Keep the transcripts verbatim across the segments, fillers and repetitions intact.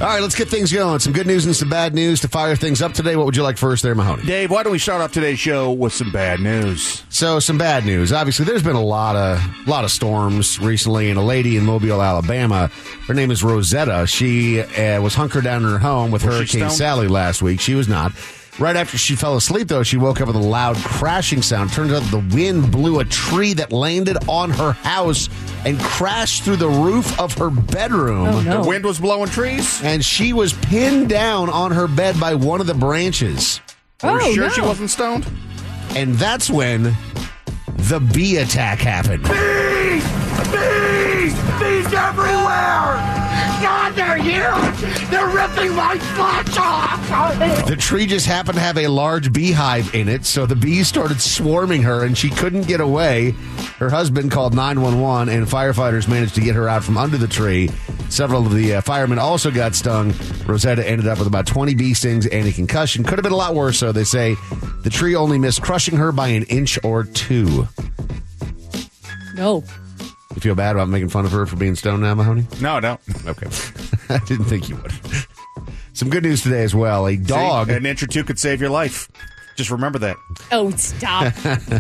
All right, let's get things going. Some good news and some bad news to fire things up today. What would you like first there, Mahoney? Dave, why don't we start off today's show with some bad news? So, some bad news. Obviously, there's been a lot of lot of storms recently, and a lady in Mobile, Alabama, her name is Rosetta. She uh, was hunkered down in her home with Was she Hurricane stoned? Sally last week. She was not. Right after she fell asleep, though, she woke up with a loud crashing sound. Turns out the wind blew a tree that landed on her house and crashed through the roof of her bedroom. Oh, no. The wind was blowing trees? And she was pinned down on her bed by one of the branches. Are we Oh, sure no. she wasn't stoned? And that's when the bee attack happened. Bees! Bees! Bees everywhere! God, they're huge! They're ripping my flesh off! The tree just happened to have a large beehive in it, so the bees started swarming her, and she couldn't get away. Her husband called nine one one, and firefighters managed to get her out from under the tree. Several of the uh, firemen also got stung. Rosetta ended up with about twenty bee stings and a concussion. Could have been a lot worse, though. They say the tree only missed crushing her by an inch or two. No. You feel bad about making fun of her for being stoned now, Mahoney? No, no. Okay. I didn't think you would. Some good news today as well. A dog. See, an inch or two could save your life. Just remember that. Oh, stop.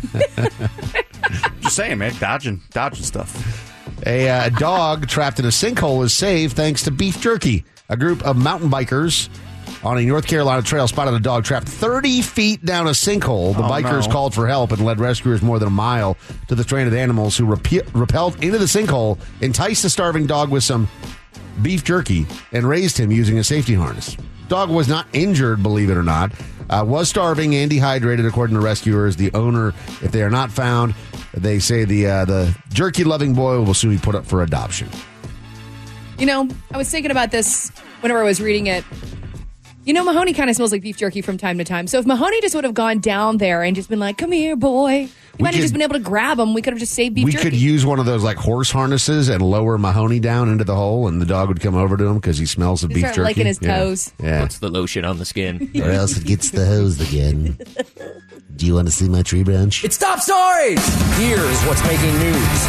Just saying, man. Dodging, dodging stuff. A uh, dog trapped in a sinkhole is saved thanks to beef jerky. A group of mountain bikers on a North Carolina trail spotted a dog trapped thirty feet down a sinkhole. The Oh, bikers no. called for help and led rescuers more than a mile to the stranded animals, who repe- rappelled into the sinkhole, enticed the starving dog with some beef jerky, and raised him using a safety harness. Dog was not injured, believe it or not. Uh, was starving and dehydrated, according to rescuers. The owner, if they are not found, they say the uh, the jerky-loving boy will soon be put up for adoption. You know, I was thinking about this whenever I was reading it. You know, Mahoney kind of smells like beef jerky from time to time. So if Mahoney just would have gone down there and just been like, come here, boy. He We might have could- just been able to grab him. We could have just saved beef we jerky. could use one of those like horse harnesses and lower Mahoney down into the hole, and the dog would come over to him because he smells of Just beef start jerky. licking his Yeah. toes. Yeah. Puts the lotion on the skin. Or else it gets the hose again. Do you want to see my tree branch? It's top stories. Here's what's making news.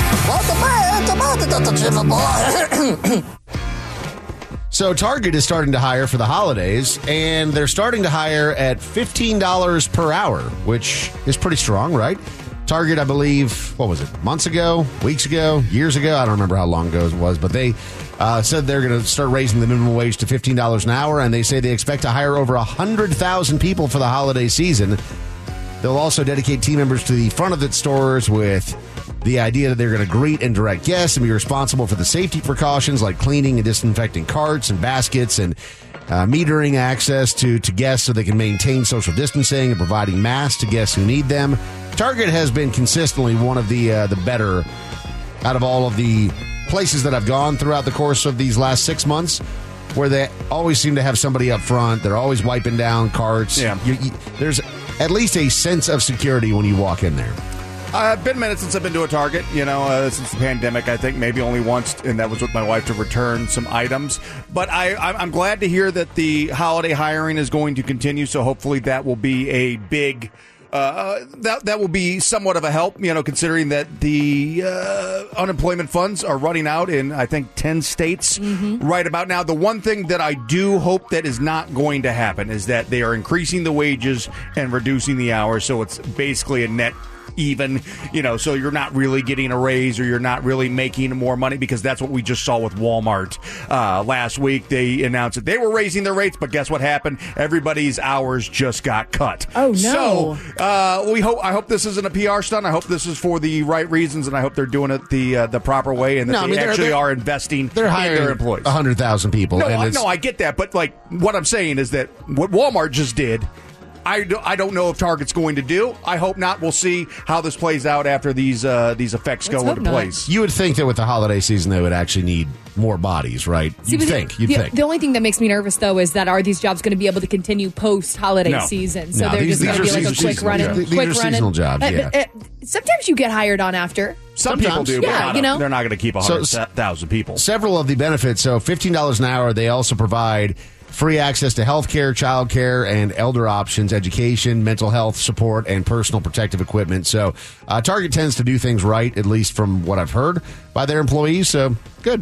So Target is starting to hire for the holidays, and they're starting to hire at fifteen dollars per hour, which is pretty strong, right? Target, I believe, what was it, months ago, weeks ago, years ago? I don't remember how long ago it was, but they uh, said they're going to start raising the minimum wage to fifteen dollars an hour, and they say they expect to hire over one hundred thousand people for the holiday season. They'll also dedicate team members to the front of the stores with the idea that they're going to greet and direct guests and be responsible for the safety precautions like cleaning and disinfecting carts and baskets and uh, metering access to, to guests so they can maintain social distancing and providing masks to guests who need them. Target has been consistently one of the uh, the better out of all of the places that I've gone throughout the course of these last six months, where they always seem to have somebody up front. They're always wiping down carts. Yeah. You, you, there's at least a sense of security when you walk in there. Uh, been minutes since I've been to a Target, you know, uh, since the pandemic. I think maybe only once, and that was with my wife to return some items. But I, I'm I'm glad to hear that the holiday hiring is going to continue, so hopefully that will be a big... Uh, that that will be somewhat of a help, you know, considering that the uh, unemployment funds are running out in, I think, ten states right about now. The one thing that I do hope that is not going to happen is that they are increasing the wages and reducing the hours, so it's basically a net even, you know, so you're not really getting a raise or you're not really making more money, because that's what we just saw with Walmart uh, last week. They announced that they were raising their rates, but guess what happened? Everybody's hours just got cut. Oh, no. So uh, we hope. I hope this isn't a P R stunt. I hope this is for the right reasons, and I hope they're doing it the uh, the proper way, and that No, I they mean, they're- actually they're- are investing They're in hiring their employees. one hundred thousand people. No, and I, it's, no, I get that, but like what I'm saying is that what Walmart just did, I, do, I don't know if Target's going to do. I hope not. We'll see how this plays out after these uh, these effects Let's go hope into not. place. You would think that with the holiday season, they would actually need more bodies, right? See, You'd but the- think. You'd the, think. The only thing that makes me nervous, though, is that are these jobs going to be able to continue post-holiday No. season? So No, they're these- just going to these be are like a seasonal- quick running, seasonal jobs. quick These are running. seasonal jobs, Uh, yeah. uh, sometimes you get hired on after. Some people Sometimes. do, but Yeah, not you a- know. they're not going to keep one So- hundred thousand people. Several of the benefits, so fifteen dollars an hour, they also provide free access to health care, child care, and elder options, education, mental health support, and personal protective equipment. So uh, Target tends to do things right, at least from what I've heard, by their employees. So good.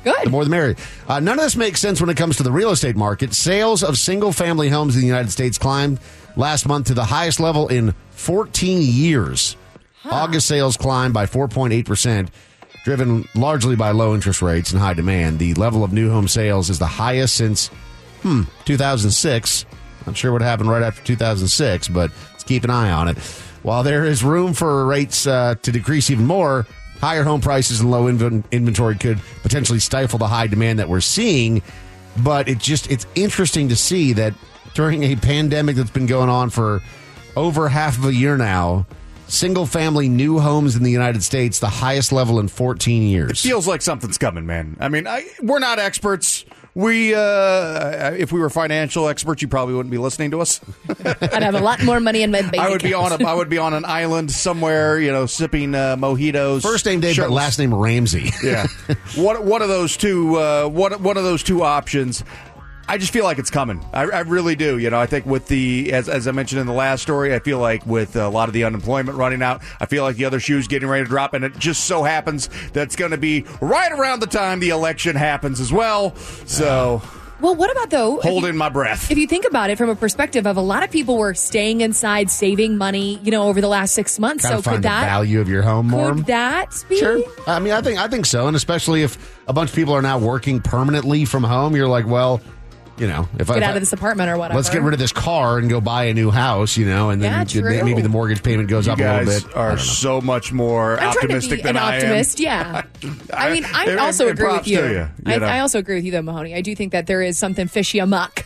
Good. The more the merrier. Uh, none of this makes sense when it comes to the real estate market. Sales of single-family homes in the United States climbed last month to the highest level in fourteen years. Huh. August sales climbed by four point eight percent, driven largely by low interest rates and high demand. The level of new home sales is the highest since hmm, two thousand six. Not sure what happened right after two thousand six, but let's keep an eye on it. While there is room for rates uh, to decrease even more, higher home prices and low inv- inventory could potentially stifle the high demand that we're seeing. But it just it's interesting to see that during a pandemic that's been going on for over half of a year now, single-family new homes in the United States, the highest level in fourteen years. It feels like something's coming, man. I mean, I, we're not experts. We, uh, if we were financial experts, you probably wouldn't be listening to us. I'd have a lot more money in my bank I would be on account. a, I would be on an island somewhere, you know, sipping uh, mojitos. First name Dave, but last name Ramsey. Yeah, one one of those two. Uh, one one of those two options. I just feel like it's coming. I, I really do. You know, I think with the, as, as I mentioned in the last story, I feel like with a lot of the unemployment running out, I feel like the other shoe's getting ready to drop, and it just so happens that's going to be right around the time the election happens as well. So, well, what about, though, holding if you, my breath. If you think about it from a perspective of a lot of people were staying inside, saving money, you know, over the last six months. Trying so to find could the that value of your home more? Could that be? Sure. I mean, I think I think so, and especially if a bunch of people are now working permanently from home, you're like, well, you know, if Get I, out of this apartment or whatever. Let's get rid of this car and go buy a new house, you know, and then Yeah, true. maybe the mortgage payment goes You up a little guys bit. are so much more I'm optimistic trying to be than an I am. optimist, yeah. I mean, I and- also and agree with props you. to you, I, you know. I also agree with you, though, Mahoney. I do think that there is something fishy amok.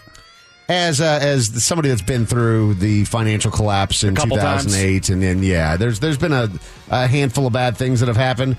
As uh, as somebody that's been through the financial collapse in two couple thousand eight, and then yeah, there's there's been a, a handful of bad things that have happened.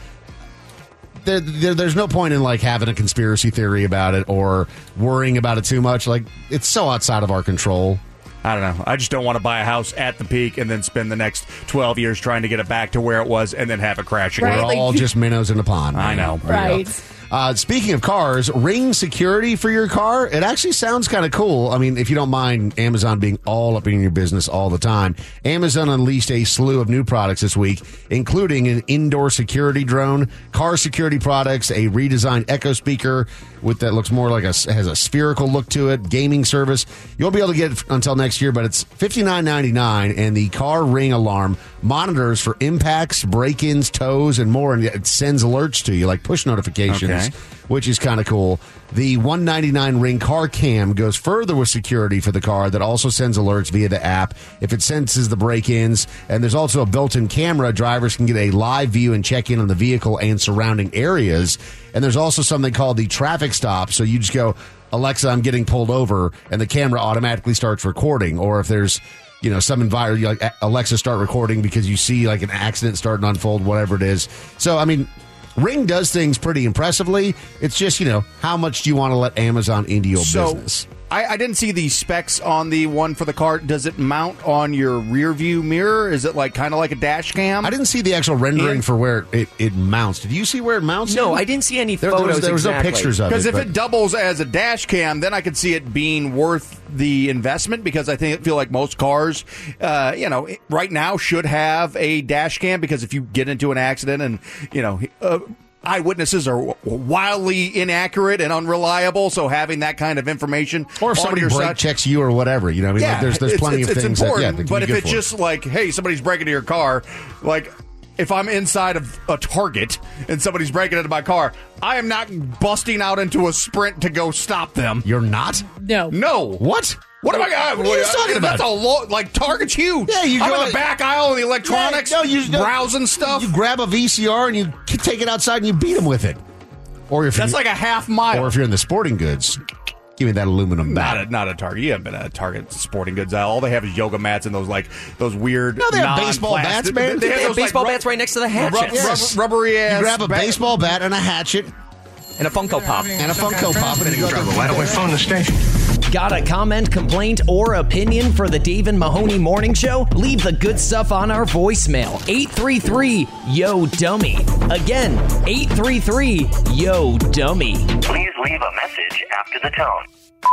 There, there, there's no point in like having a conspiracy theory about it or worrying about it too much. Like, it's so outside of our control. I don't know. I just don't want to buy a house at the peak and then spend the next twelve years trying to get it back to where it was and then have it crash again. Right, We're like- all just minnows in a pond. I man. know. There you go. Right. Uh, speaking of cars, Ring security for your car, it actually sounds kind of cool. I mean, if you don't mind Amazon being all up in your business all the time, Amazon unleashed a slew of new products this week, including an indoor security drone, car security products, a redesigned Echo speaker with that looks more like a, has a spherical look to it, gaming service. You'll be able to get it until next year, but it's fifty-nine ninety-nine, and the car Ring alarm monitors for impacts, break-ins, tows, and more, and it sends alerts to you, like push notifications. Okay. Which is kind of cool. The one ninety-nine Ring Car Cam goes further with security for the car that also sends alerts via the app if it senses the break-ins. And there's also a built-in camera. Drivers can get a live view and check in on the vehicle and surrounding areas. And there's also something called the traffic stop. So you just go, Alexa, I'm getting pulled over, and the camera automatically starts recording. Or if there's you know, some environment, like Alexa, start recording because you see like an accident starting to unfold, whatever it is. So, I mean, Ring does things pretty impressively. It's just, you know, how much do you want to let Amazon into your So, business? I, I didn't see the specs on the one for the car. Does it mount on your rear view mirror? Is it like kind of like a dash cam? I didn't see the actual rendering And- for where it, it mounts. Did you see where it mounts? No, I didn't see any There, there photos. was, there was exactly. no pictures of it. Because if but- it doubles as a dash cam, then I could see it being worth the investment. Because I think feel like most cars, uh, you know, right now should have a dash cam. Because if you get into an accident and you know. Uh, Eyewitnesses are wildly inaccurate and unreliable, so having that kind of information or if on somebody your brake side, checks you or whatever, you know, I mean, yeah, like, there's there's it's, plenty it's, of it's things. important, that, yeah, that can but be if good it's for it. just like, hey, somebody's breaking into your car, like if I'm inside of a Target and somebody's breaking into my car, I am not busting out into a sprint to go stop them. You're not? No. No. What? What am I? What are you talking about? That's a lot. Like Target's huge. Yeah, you I'm go in the like- back aisle of the electronics, Yeah, no, you- no, browsing stuff. You grab a V C R and you take it outside and you beat them with it. Or if That's you, like a half mile. or if you're in the sporting goods, give me that aluminum Not bat. a, not a Target. You haven't been at a Target sporting goods aisle. All they have is yoga mats and those like those weird. No, they have baseball non-plastic- bats, man. They, They have They have those, like, baseball rub- bats right next to the rub- hatchets. Yes. rub- rubbery ass. You grab a bat- baseball bat and a hatchet And a Funko Pop. and a Funko Pop. And you go to- Why don't we phone the station? Got a comment, complaint, or opinion for the Dave and Mahoney Morning Show? Leave the good stuff on our voicemail. eight three three, Y O, dummy. Again, eight three three, Y O, dummy. Please leave a message after the tone.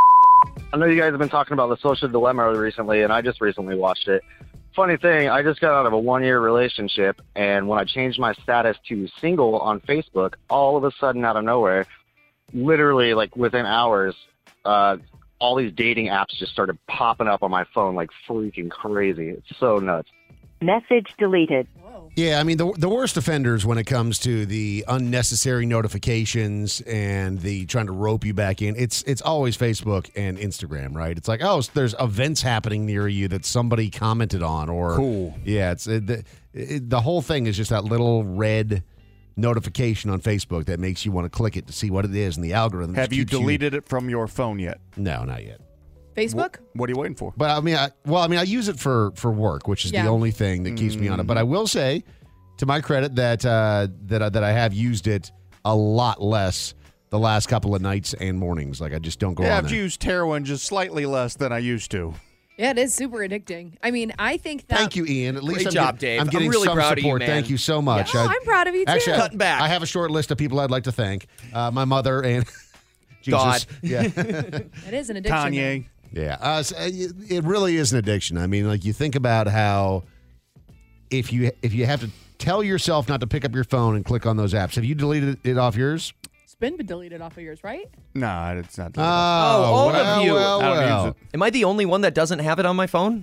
I know you guys have been talking about the social dilemma recently, and I just recently watched it. Funny thing, I just got out of a one-year relationship, and when I changed my status to single on Facebook, all of a sudden, out of nowhere, literally, like within hours, uh, all these dating apps just started popping up on my phone like freaking crazy. It's so nuts. Message deleted. Yeah, I mean, the the worst offenders when it comes to the unnecessary notifications and the trying to rope you back in, it's it's always Facebook and Instagram, right? It's like, oh, so there's events happening near you that somebody commented on, or Cool. Yeah, it's it, the it, the whole thing is just that little red notification on Facebook that makes you want to click it to see what it is, and the algorithm. Have just you keeps deleted it from your phone yet? No, not yet. Facebook? What are you waiting for? But I mean, I, well, I mean, I use it for for work, which is Yeah. the only thing that keeps me on it. But I will say, to my credit, that uh, that I- that I have used it a lot less the last couple of nights and mornings. Like I just don't go Yeah, on I've there. used heroin just slightly less than I used to. Yeah, it is super addicting. I mean, I think that. Thank you, Ian. At least Great I'm job, get- Dave. I'm I'm getting really some proud of you, support. man. Thank you so much. Oh, I- I'm proud of you too. Actually, I- Cutting back. I have a short list of people I'd like to thank. Uh, my mother and Jesus. God. Yeah. It is an addiction. Kanye. Yeah, uh, so, uh, it it really is an addiction. I mean, like you think about how if you if you have to tell yourself not to pick up your phone and click on those apps, have you deleted it off yours? It's been deleted off of yours, right? No, it's not. Oh, all of well, you. well, I don't well. use it. Am I the only one that doesn't have it on my phone?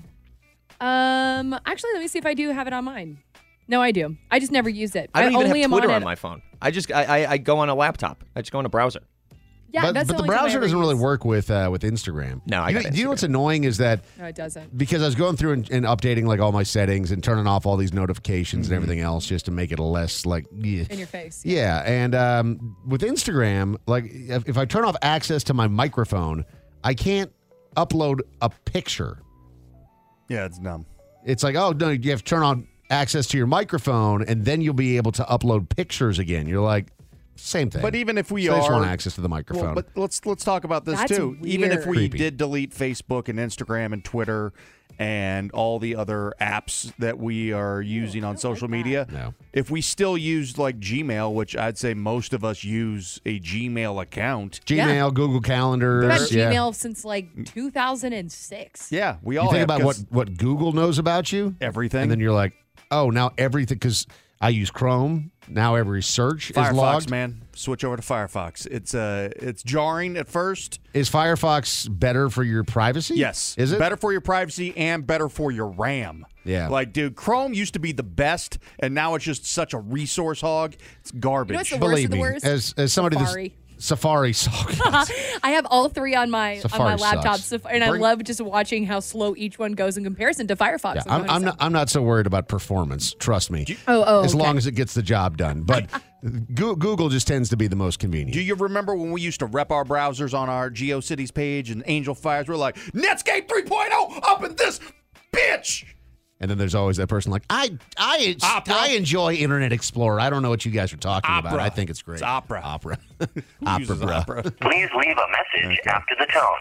Um, actually, let me see if I do have it on mine. No, I do. I just never use it. I don't even only have am Twitter on, on it. my phone. I just I, I I go on a laptop. I just go on a browser. Yeah, but that's but the, the only time I browser ever doesn't really use. work with uh, with Instagram. No, I you, got know- do you know Instagram. what's annoying is that No, it doesn't. because I was going through and, and updating like all my settings and turning off all these notifications Mm-hmm. and everything else just to make it less like yeah. In your face. Yeah, and um, with Instagram, like if, if I turn off access to my microphone, I can't upload a picture. Yeah, it's dumb. It's like, oh no, you have to turn on access to your microphone, and then you'll be able to upload pictures again. You're like, same thing. But even if we so they just are- want access to the microphone. Well, but let's let's talk about this That's too. Even if we weird. Creepy. did delete Facebook and Instagram and Twitter and all the other apps that we are using on social media, No. if we still used like Gmail, which I'd say most of us use a Gmail account. Gmail, Yeah. Google Calendar. I've had yeah. Gmail since like two thousand six. Yeah, we all You think have, about what, 'cause what Google knows about you? Everything. And then you're like, oh, now everything, because I use Chrome. Now every search is Firefox, logged. man, switch over to Firefox. It's uh, it's jarring at first. Is Firefox better for your privacy? Yes. Is it? better for your privacy and better for your RAM? Yeah. Like, dude, Chrome used to be the best, and now it's just such a resource hog. It's garbage. You know what's the worst Believe of the me, worst? as as somebody Safari. that's Safari sucks. I have all three on my on Safari my laptop, sucks. Saf- and Bring- I love just watching how slow each one goes in comparison to Firefox. Yeah, I'm I'm, I'm not. I'm not so worried about performance. Trust me. Oh, oh, As okay. long as it gets the job done. But Goo- Google just tends to be the most convenient. Do you remember when we used to rep our browsers on our GeoCities page and Angel Fires? We're like, Netscape three point oh up in this bitch. And then there's always that person like, I I Opera. I enjoy Internet Explorer. I don't know what you guys are talking about. Opera. I think it's great. It's Opera. Opera. Who Opera. uses bro. Opera? Please leave a message after the tone.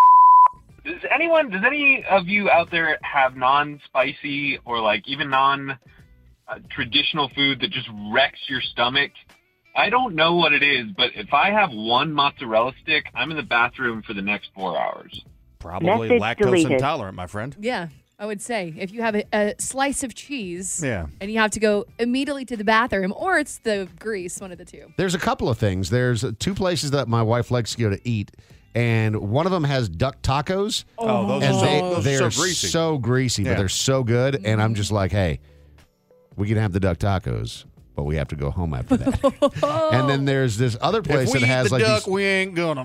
Does anyone, does any of you out there have non-spicy or like even non-traditional food that just wrecks your stomach? I don't know what it is, but if I have one mozzarella stick, I'm in the bathroom for the next four hours. Probably Message lactose deleted. intolerant, my friend. Yeah, I would say if you have a, a slice of cheese, Yeah. and you have to go immediately to the bathroom, or it's the grease, one of the two. There's a couple of things. There's two places that my wife likes to go to eat, and one of them has duck tacos. Oh, those and are so, they, those they're are so greasy. so greasy, Yeah. but they're so good. And I'm just like, hey, we can have the duck tacos, but we have to go home after that. And then there's this other place if we that eat has the like duck, these, we ain't gonna.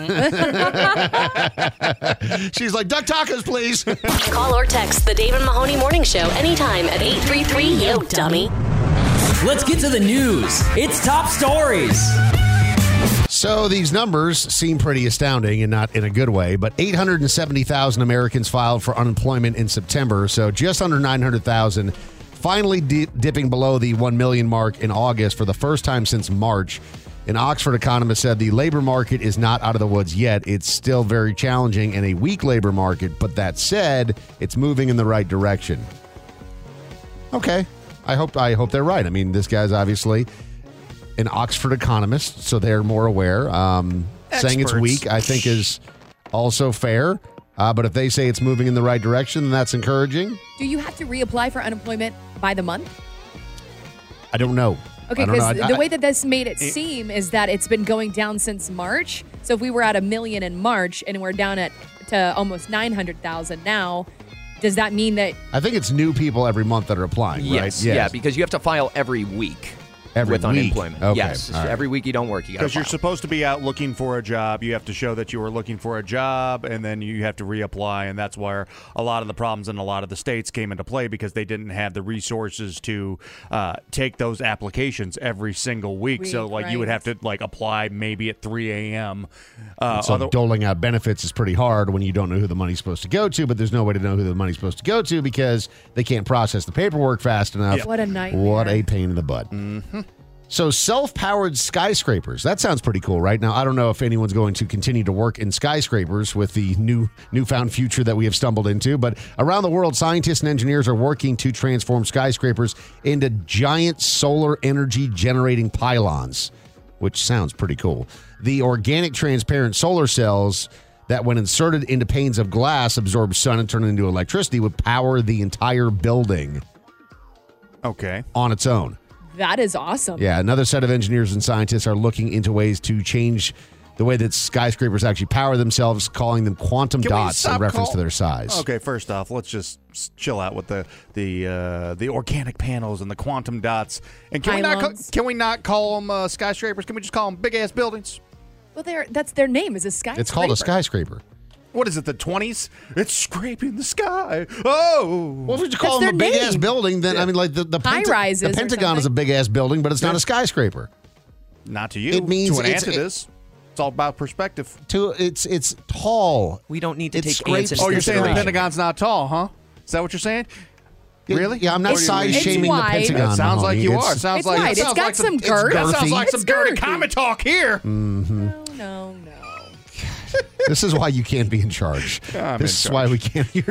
Mm. she's like, duck tacos, please. Call or text the Dave and Mahoney Morning Show anytime at eight three three, yo, dummy. Let's get to the news. It's top stories. So these numbers seem pretty astounding and not in a good way, but eight hundred seventy thousand Americans filed for unemployment in September, so just under nine hundred thousand, finally di- dipping below the one million mark in August for the first time since March. An Oxford economist said the labor market is not out of the woods yet. It's still very challenging and a weak labor market, but that said, it's moving in the right direction. Okay. I hope I hope they're right. I mean, this guy's obviously an Oxford economist, so they're more aware. Um, saying it's Experts. weak, I think, is also fair. Uh, but if they say it's moving in the right direction, then that's encouraging. Do you have to reapply for unemployment by the month? I don't know. Okay, I don't know. because I- the I- way that this made it seem is that it's been going down since March. So if we were at a million in March and we're down at to almost nine hundred thousand now, does that mean that I think it's new people every month that are applying, Yes, right? yeah, because you have to file every week Every with week? unemployment. Okay, Yes, all right. every week you don't work, you got to Because you're file. supposed to be out looking for a job. You have to show that you were looking for a job, and then you have to reapply. And that's where a lot of the problems in a lot of the states came into play because they didn't have the resources to uh, take those applications every single week. Week, so, like, you would right. have to like apply maybe at three a.m. Uh, So other- doling out benefits is pretty hard when you don't know who the money's supposed to go to, but there's no way to know who the money's supposed to go to because they can't process the paperwork fast enough. Yeah. What a nightmare. What a pain in the butt. Mm-hmm. So self-powered skyscrapers. That sounds pretty cool, right? Now, I don't know if anyone's going to continue to work in skyscrapers with the new newfound future that we have stumbled into, but around the world, scientists and engineers are working to transform skyscrapers into giant solar energy generating pylons, which sounds pretty cool. The organic transparent solar cells that, when inserted into panes of glass, absorb sun and turn it into electricity would power the entire building okay. on its own. that is awesome? Yeah, another set of engineers and scientists are looking into ways to change the way that skyscrapers actually power themselves, calling them quantum Can we dots in stop reference call- to their size. Okay, first off, let's just s- chill out with the the uh, the organic panels and the quantum dots. And can we not ca- Pylons. can we not call them uh, skyscrapers? Can we just call them big ass buildings? Well, they're, that's their name is a skyscraper. It's called a skyscraper. What is it? The twenties? It's scraping the sky. Oh, Well, if you call That's them a their big ass name. building, then I mean, like the the, High Penta- rises the or Pentagon is a something. big ass building, but it's not a skyscraper. not to you. It means to an it's- ant it it- is. It's all about perspective. To it's it's tall. We don't need to It take scrapes- ants into Oh, you're saying the consideration. Pentagon's not tall, huh? Is that what you're saying? Really? Yeah, I'm not What do you size mean? It's shaming the wide. Pentagon. That sounds like Mahoney. you It's- are. Sounds It's like wide. it It's sounds got like some it's girth. That sounds like It's some dirty girthy. comet talk here. Mm-hmm. No, no, no. This is why you can't be in charge. I'm this in is why charge. we can't. You're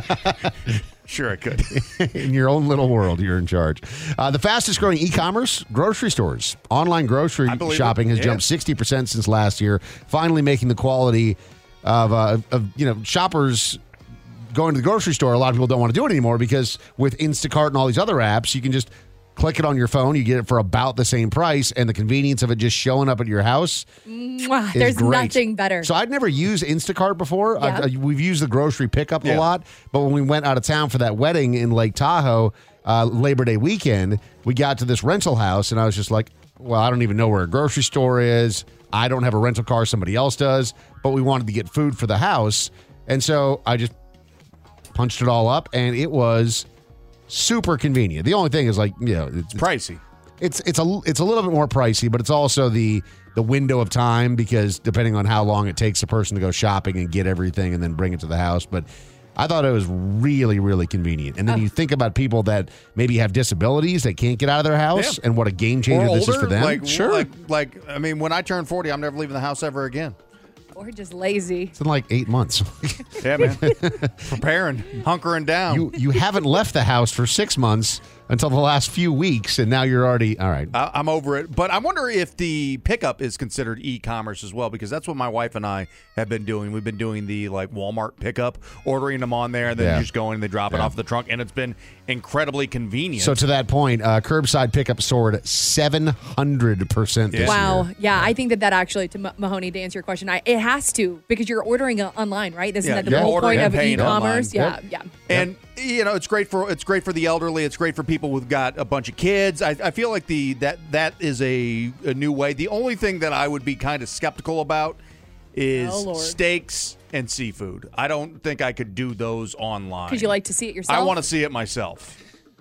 Sure, I could. not, in your own little world, you're in charge. Uh, the fastest growing e-commerce, grocery stores. Online grocery I believe shopping it. has Yeah. jumped sixty percent since last year, finally making the quality of, uh, of you know shoppers going to the grocery store. A lot of people don't want to do it anymore because with Instacart and all these other apps, you can just click it on your phone. You get it for about the same price, and the convenience of it just showing up at your house. Mwah, is There's great. nothing better. So I'd never used Instacart before. Yeah. I've, uh, we've used the grocery pickup Yeah. a lot, but when we went out of town for that wedding in Lake Tahoe, uh, Labor Day weekend, we got to this rental house, and I was just like, well, I don't even know where a grocery store is. I don't have a rental car. Somebody else does, but we wanted to get food for the house. And so I just punched it all up, and it was super convenient. The only thing is, like, you know, it's, Pricey. it's it's a it's a little bit more pricey, but it's also the the window of time because depending on how long it takes a person to go shopping and get everything and then bring it to the house. But I thought it was really really convenient. And then you think about people that maybe have disabilities that can't get out of their house, Yeah. and what a game Or changer this is older, for them. Like, sure, Like, like, I mean, when I turn forty, I'm never leaving the house ever again. Or just lazy. it's in like eight months. Yeah, man. Preparing, hunkering down. you you haven't left the house for six months until the last few weeks, and now you're already all right. I- I'm over it. But I wonder if the pickup is considered e-commerce as well, because that's what my wife and I have been doing. We've been doing the like Walmart pickup, ordering them on there, and then Yeah. just going and they drop it Yeah. off the trunk, and it's been incredibly convenient. So to that point, uh, curbside pickup soared seven hundred percent this Wow. year. Yeah, I think that that actually, to M- Mahoney, to answer your question, I, it has to because you're ordering uh, online, right? Isn't Yeah, that the you're whole ordering point and of paying e-commerce? Yeah, online. yeah. And you know, it's great for it's great for the elderly. It's great for people who've got a bunch of kids. I, I feel like the that that is a, a new way. The only thing that I would be kind of skeptical about is Oh, Lord. steaks and seafood. I don't think I could do those online Because you like to see it yourself. I want to see it myself.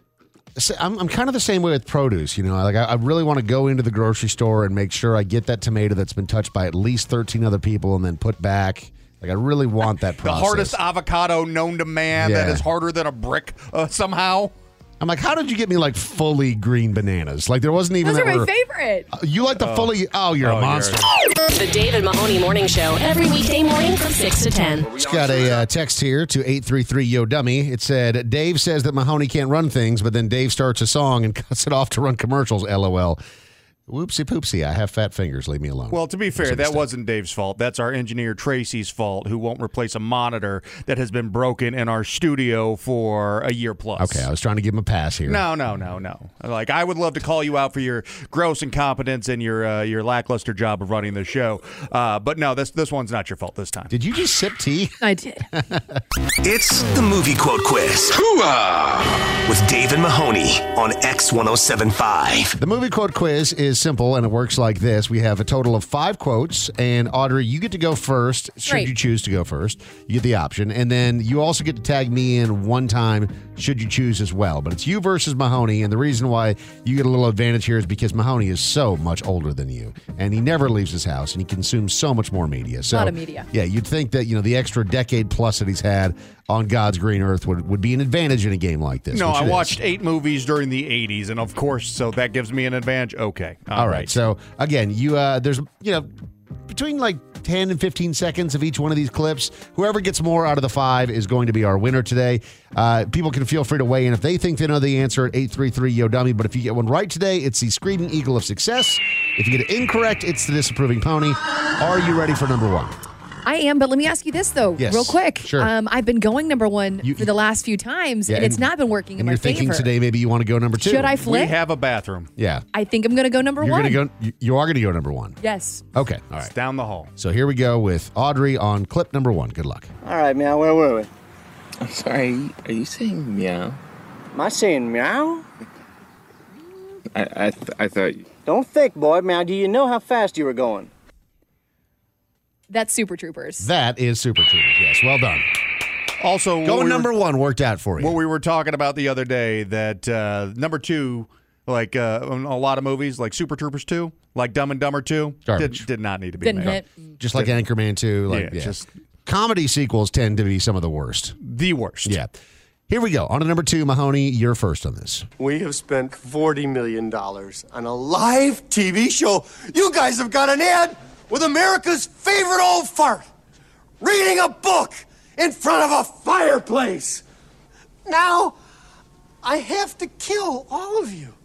So I'm, I'm kind of the same way with produce. You know, like I, I really want to go into the grocery store and make sure I get that tomato that's been touched by at least thirteen other people and then put back. Like I really want that The process. hardest avocado known to man that Yeah. is harder than a brick uh, somehow. I'm like, how did you get me like fully green bananas? Like there wasn't even Those are that my were- favorite. You like the fully? Oh, you're Oh, a monster. The Dave and Mahoney Morning Show, every weekday morning from six to ten. Just got a uh, text here to eight three three Yo Dummy. It said, Dave says that Mahoney can't run things, but then Dave starts a song and cuts it off to run commercials. LOL. Whoopsie poopsie, I have fat fingers. Leave me alone. Well, to be fair, that wasn't Dave's fault. That's our engineer Tracy's fault, who won't replace a monitor that has been broken in our studio for a year plus. Okay, I was trying to give him a pass here. No, no, no, no. Like, I would love to call you out for your gross incompetence and your uh, your lackluster job of running the show. Uh, but no, this this one's not your fault this time. Did you just sip tea? I did. It's the movie quote quiz. Hoo-ah! With Dave and Mahoney on X one oh seven point five. The movie quote quiz is simple, and it works like this. We have a total of five quotes, and Audrey, you get to go first, should Great. you choose to go first. You get the option, and then you also get to tag me in one time, should you choose as well. But it's you versus Mahoney, and the reason why you get a little advantage here is because Mahoney is so much older than you, and he never leaves his house, and he consumes so much more media. So, a lot of media. Yeah, you'd think that, you know, the extra decade plus that he's had on God's green earth would, would be an advantage in a game like this. No, which I it is. watched eight movies during the eighties, and of course, so that gives me an advantage. Okay. All right. So again, you uh there's you know between like ten and fifteen seconds of each one of these clips. Whoever gets more out of the five is going to be our winner today. Uh, people can feel free to weigh in if they think they know the answer at eight three three Yo Dummy. But if you get one right today, it's the Screaming Eagle of Success. If you get it incorrect, it's the Disapproving Pony. Are you ready for number one? I am, but let me ask you this, though, Yes, real quick. sure. Um, I've been going number one You- for the last few times, Yeah, and, it's and- not been working in And my you're thinking favor. today maybe you want to go number two. Should I We flip? have a bathroom. Yeah. I think I'm going to go number You're one. gonna go. You, you are going to go number one. Yes. Okay. All It's right. down the hall. So here we go with Audrey on clip number one. Good luck. All right, meow, where were we? I'm sorry, are you saying meow? Am I saying meow? I I, th- I thought. Don't think, boy. Meow, do you know how fast you were going? That's Super Troopers. That is Super Troopers. Yes. Well done. Also, Going what we number were, one worked out for you. what we were talking about the other day, that uh, number two, like uh, in a lot of movies, like Super Troopers two, like Dumb and Dumber two, did, Garbage. did not need to be Didn't made. hit. Just like Anchorman two. Like, Yeah, yeah, just- comedy sequels tend to be some of the worst. The worst. Yeah. Here we go. On to number two, Mahoney, you're first on this. We have spent forty million dollars on a live T V show. You guys have got an ad with America's favorite old fart reading a book in front of a fireplace. Now, I have to kill all of you.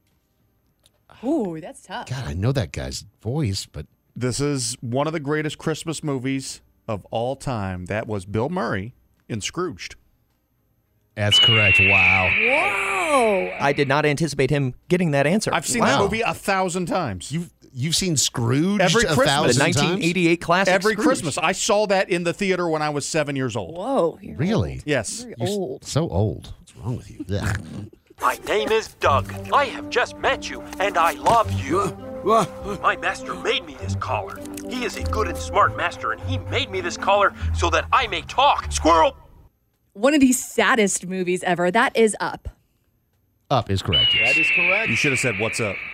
Ooh, that's tough. God, I know that guy's voice, but This is one of the greatest Christmas movies of all time. That was Bill Murray in Scrooged. that's correct. Wow. Whoa. I did not anticipate him getting that answer. I've seen Wow. that movie a thousand times. You've you've seen Scrooge Every a Christmas. thousand the nineteen times? eighty-eight classic Every Scrooge. Christmas. I saw that in the theater when I was seven years old. Whoa. You're Really? old. Yes. Very You're s- old. So old. What's wrong with you? Ugh. My name is Doug. I have just met you, and I love you. My master made me this collar. He is a good and smart master, and he made me this collar so that I may talk. Squirrel! One of the saddest movies ever. That is Up. Up is correct. Yes. That is correct. You should have said, "What's up?"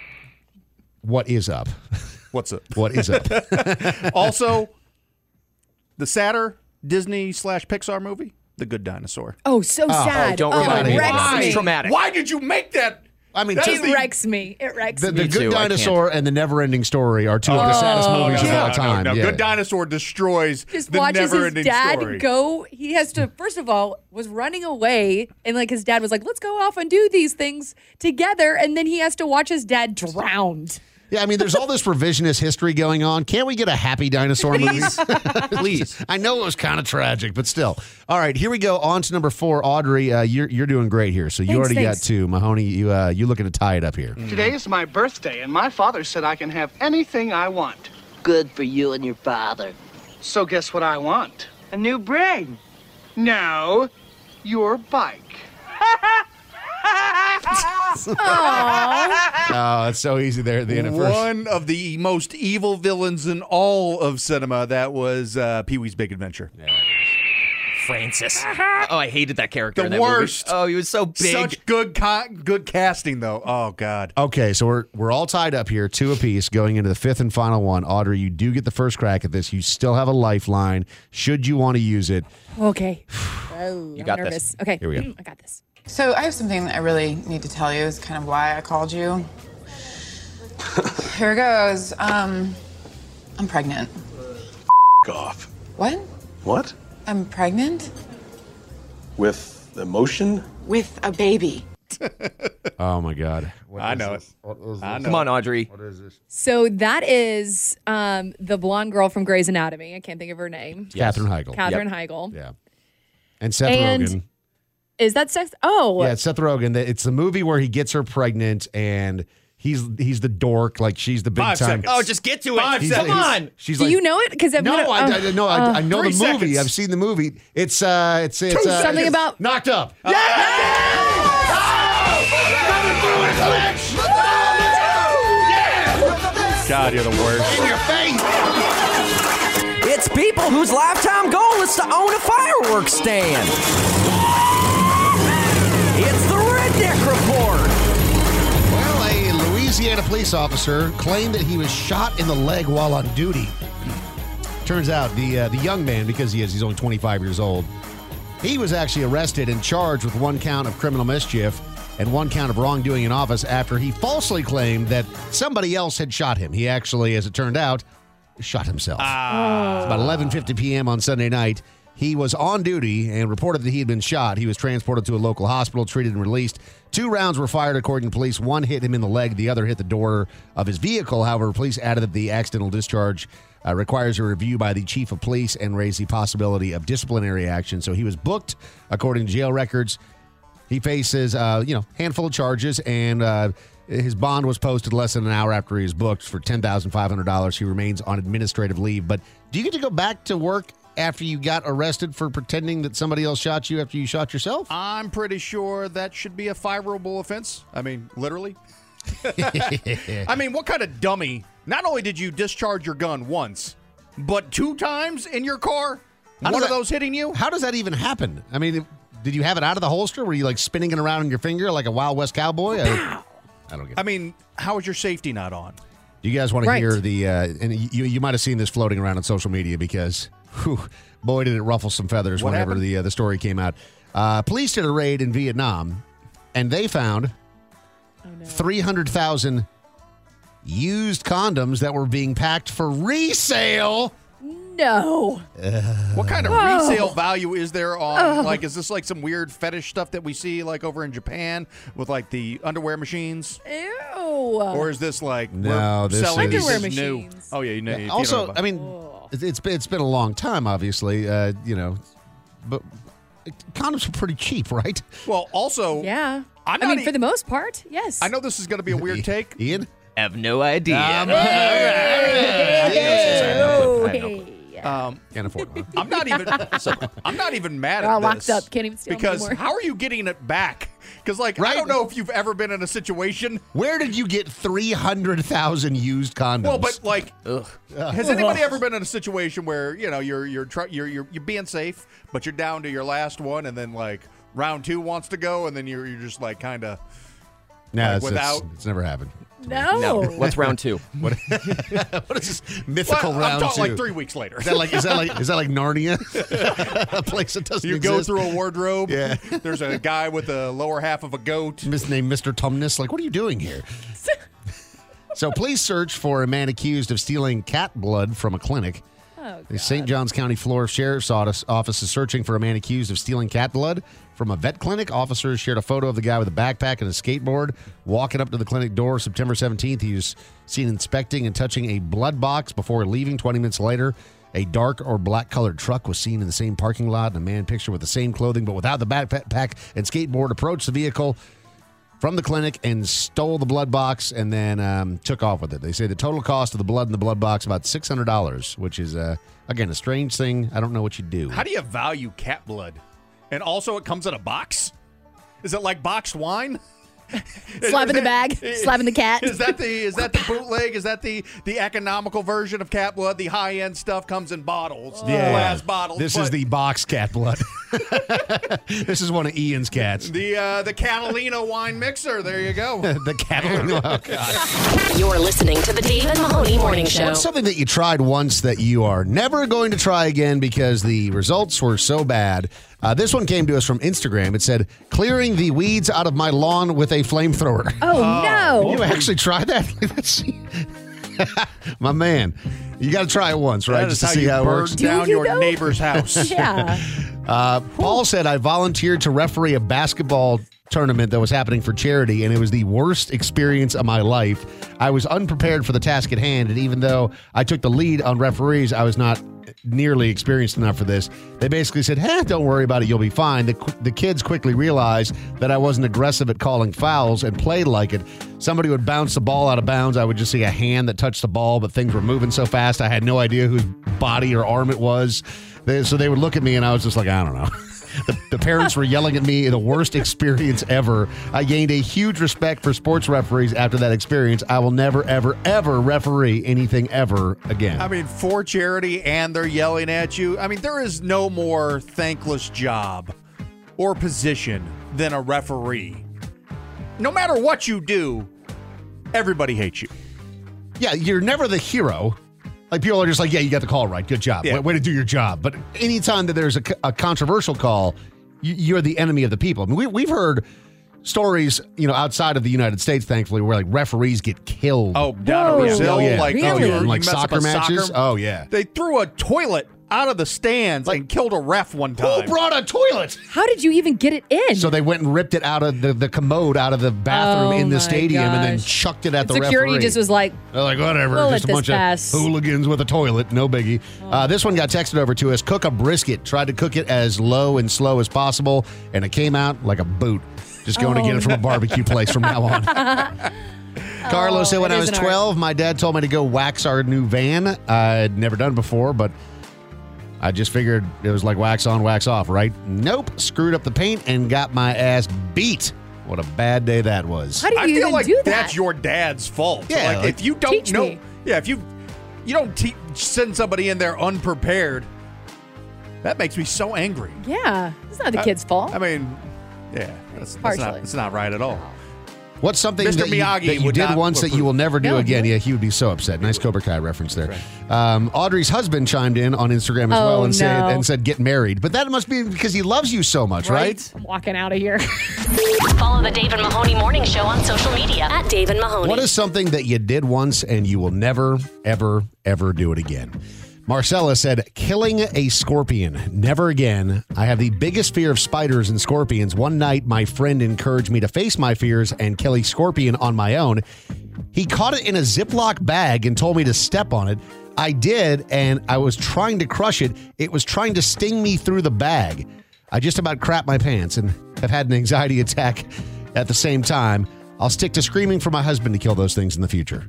What is up? What's up? What is up? Also, the sadder Disney slash Pixar movie, The Good Dinosaur. Oh, so sad. don't oh, remind it me of wrecks that. me. It's traumatic. Why did you make that? I mean, That two- is It the- wrecks me. It wrecks the, me. the Good too, I Dinosaur and the Never-Ending Story are two of the saddest Oh, movies no, of no, all no, time. no, Yeah. Good Dinosaur destroys Just the watches his never-ending dad story. go. He has to, first of all, was running away. And like his dad was like, let's go off and do these things together. And then he has to watch his dad drowned. Yeah, I mean, there's all this revisionist history going on. Can't we get a happy dinosaur movie? Please. I know it was kind of tragic, but still. All right, here we go. On to number four. Audrey, uh, you're you're doing great here. So you Thanks, already thanks. got two. Mahoney, you uh, you looking to tie it up here. Today is my birthday, and my father said I can have anything I want. Good for you and your father. So guess what I want? A new brain. No, your bike. Oh, it's so easy there at the end of first. One of the most evil villains in all of cinema. That was uh, Pee-wee's Big Adventure. Francis. Oh, I hated that character. The in that movie. worst. Oh, he was so big. Such good co- good casting, though. Oh, God. Okay, so we're we're all tied up here, two apiece, going into the fifth and final one. Audrey, you do get the first crack at this. You still have a lifeline. Should you want to use it? Okay. Oh, You I'm got this. nervous. Okay. Here we go. Mm, I got this. So I have something that I really need to tell you. Is kind of why I called you. Here goes. Um, I'm pregnant. Off. What? What? I'm pregnant With emotion? with a baby. Oh, my God. What I is know this? it. What is I this? know Come on, it. Audrey. What is this? So that is um, the blonde girl from Grey's Anatomy. I can't think of her name. Katherine Heigl. Katherine Yep. Heigl. Yeah. And Seth And- Rogen. Is that sex? Oh. Yeah, it's Seth Rogen. It's the movie where he gets her pregnant and he's he's the dork, like she's the big Five time. seconds. Oh, just get to it. Five He's- Come he's- on. She's Do like, you know it? Because no, I, I, no, I, I know the Three movie. seconds. I've seen the movie. It's uh, it's it's Two uh, Something it's about- knocked up. God, you're the worst. In your face. It's people whose lifetime goal is to own a fireworks stand. It's the Redneck Report. Well, a Louisiana police officer claimed that he was shot in the leg while on duty. Turns out the uh, the young man, because he is, he's only twenty-five years old, he was actually arrested and charged with one count of criminal mischief and one count of wrongdoing in office after he falsely claimed that somebody else had shot him. He actually, as it turned out, shot himself. Ah. It's about eleven fifty p.m. on Sunday night. He was on duty and reported that he had been shot. He was transported to a local hospital, treated and released. Two rounds were fired, according to police. One hit him in the leg. The other hit the door of his vehicle. However, police added that the accidental discharge uh, requires a review by the chief of police and raised the possibility of disciplinary action. So he was booked, according to jail records. He faces, uh, you know, handful of charges, and uh, his bond was posted less than an hour after he was booked for ten thousand five hundred dollars. He remains on administrative leave. But do you get to go back to work after you got arrested for pretending that somebody else shot you after you shot yourself? I'm pretty sure that should be a fireable offense. I mean, literally. I mean, what kind of dummy? Not only did you discharge your gun once, but two times in your car? How One does of that- those hitting you? How does that even happen? I mean, did you have it out of the holster? Were you like spinning it around in your finger like a Wild West cowboy? I, I don't get it. I mean, how is your safety not on? Do you guys want to Right. hear the, uh, and you, you might have seen this floating around on social media because, whew, boy, did it ruffle some feathers What whenever happened? the, uh, the story came out. Uh, police did a raid in Vietnam, and they found three hundred thousand used condoms that were being packed for resale. No. What kind of Oh. resale value is there on, Oh. like, is this like some weird fetish stuff that we see, like, over in Japan with, like, the underwear machines? Ew. Or is this, like, No, we're this selling is- these Underwear as new? machines. Oh, yeah, you know. Yeah, you know also, about- I mean, it's, it's been, it's been a long time, obviously, uh, you know, but condoms are pretty cheap, right? Well, also, Yeah. I'm I not mean, e- for the most part, yes. I know this is going to be a weird take. Ian? Have no idea. Um, Oh, hey. Um, Can't afford it, huh? I'm not even. I'm not even mad They're at all this locked up. Can't even steal because anymore. how are you getting it back? Because like I Right. don't know if you've ever been in a situation. Where did you get three hundred thousand used condoms? Well, but like, has anybody ever been in a situation where you know you're you're try, you're you're you're being safe, but you're down to your last one, and then like round two wants to go, and then you're you're just like kind of no, like, it's, without. it's, it's never happened. No. No. What's round two? What, what is this mythical Well, I'm round talking two? like three weeks later. Is that like is that like is that like Narnia? A place that doesn't You exist. go through a wardrobe. Yeah. There's a guy with the lower half of a goat. Misnamed Mister Tumnus. Like, what are you doing here? So, police search for a man accused of stealing cat blood from a clinic. Oh, The Saint Johns County Florida Sheriff's Office is searching for a man accused of stealing cat blood from a vet clinic. Officers shared a photo of the guy with a backpack and a skateboard walking up to the clinic door September seventeenth. He was seen inspecting and touching a blood box before leaving. twenty minutes later, a dark or black colored truck was seen in the same parking lot, and a man pictured with the same clothing but without the backpack and skateboard approached the vehicle from the clinic and stole the blood box and then um, took off with it. They say the total cost of the blood in the blood box about six hundred dollars, which is, uh, again, a strange thing. I don't know what you do. How do you value cat blood? And also, it comes in a box? Is it like boxed wine? Slap in the bag, slap in the cat. Is that the is that the bootleg? Is that the the economical version of cat blood? The high end stuff comes in bottles, glass bottles. This but is the box cat blood. This is one of Ian's cats. the uh, the Catalina wine mixer. There you go. The Catalina. Oh, God. You're listening to the Dave and Mahoney Morning Show. What's something that you tried once that you are never going to try again because the results were so bad? Uh, this one came to us from Instagram. It said, clearing the weeds out of my lawn with a flamethrower. Oh, no. You actually tried that? That's- My man, you got to try it once, right? That Just is to how see you how it burn works. down Do you your though? neighbor's house. Yeah. Uh, Paul said, I volunteered to referee a basketball tournament that was happening for charity, and it was the worst experience of my life. I was unprepared for the task at hand, and even though I took the lead on referees, I was not nearly experienced enough for this. They basically said, hey, don't worry about it, you'll be fine. The, the kids quickly realized that I wasn't aggressive at calling fouls and played like it. Somebody would bounce the ball out of bounds. I would just see a hand that touched the ball, but things were moving so fast, I had no idea whose body or arm it was. They, so they would look at me, and I was just like, I don't know. The, the parents were yelling at me, the worst experience ever. I gained a huge respect for sports referees after that experience. I will never, ever, ever referee anything ever again. I mean, for charity, and they're yelling at you. I mean, there is no more thankless job or position than a referee. No matter what you do, everybody hates you. Yeah, you're never the hero. Like, people are just like, yeah, you got the call right. Good job. Yeah. Way, way to do your job. But anytime that there's a, a controversial call, you, you're the enemy of the people. I mean, we, we've heard stories, you know, outside of the United States, thankfully, where, like, referees get killed. Oh, down in Brazil? Oh, yeah. Like, oh, really? yeah. You Like mess up soccer a matches? soccer- Oh, yeah. They threw a toilet out of the stands and killed a ref one time. Who brought a toilet? How did you even get it in? So they went and ripped it out of the, the commode out of the bathroom Oh, in the my stadium and then gosh. chucked it at the Security referee. just was like, They're like, whatever, we'll let just a this bunch pass. of hooligans with a toilet, no biggie. Uh, this one got texted over to us. Cook a brisket. Tried to cook it as low and slow as possible, and it came out like a boot. Just going Oh, to get it from a barbecue place from now on. Carlos said, when it I is was an art. twelve, my dad told me to go wax our new van. I'd never done before, but I just figured it was like wax on, wax off, right? Nope. Screwed up the paint and got my ass beat. What a bad day that was. How do you I feel even like do that? that's your dad's fault. Yeah, like, like, if you don't teach know, me. yeah, if you you don't te- send somebody in there unprepared, that makes me so angry. Yeah, it's not the I- kid's fault. I mean, yeah, that's, that's Partially. not it's not right at all. What's something Mister that you, Miyagi that you would did not once that approve. you will never do No, again? no. Yeah, he would be so upset. Nice Cobra Kai reference there. Um, Audrey's husband chimed in on Instagram as Oh, well and said no. and said get married. But that must be because he loves you so much, right? I'm walking out of here. Follow the Dave and Mahoney Morning Show on social media at Dave and Mahoney. What is something that you did once and you will never, ever, ever do it again? Marcella said, killing a scorpion. Never again. I have the biggest fear of spiders and scorpions. One night, my friend encouraged me to face my fears and kill a scorpion on my own. He caught it in a Ziploc bag and told me to step on it. I did, and I was trying to crush it. It was trying to sting me through the bag. I just about crapped my pants and have had an anxiety attack at the same time. I'll stick to screaming for my husband to kill those things in the future.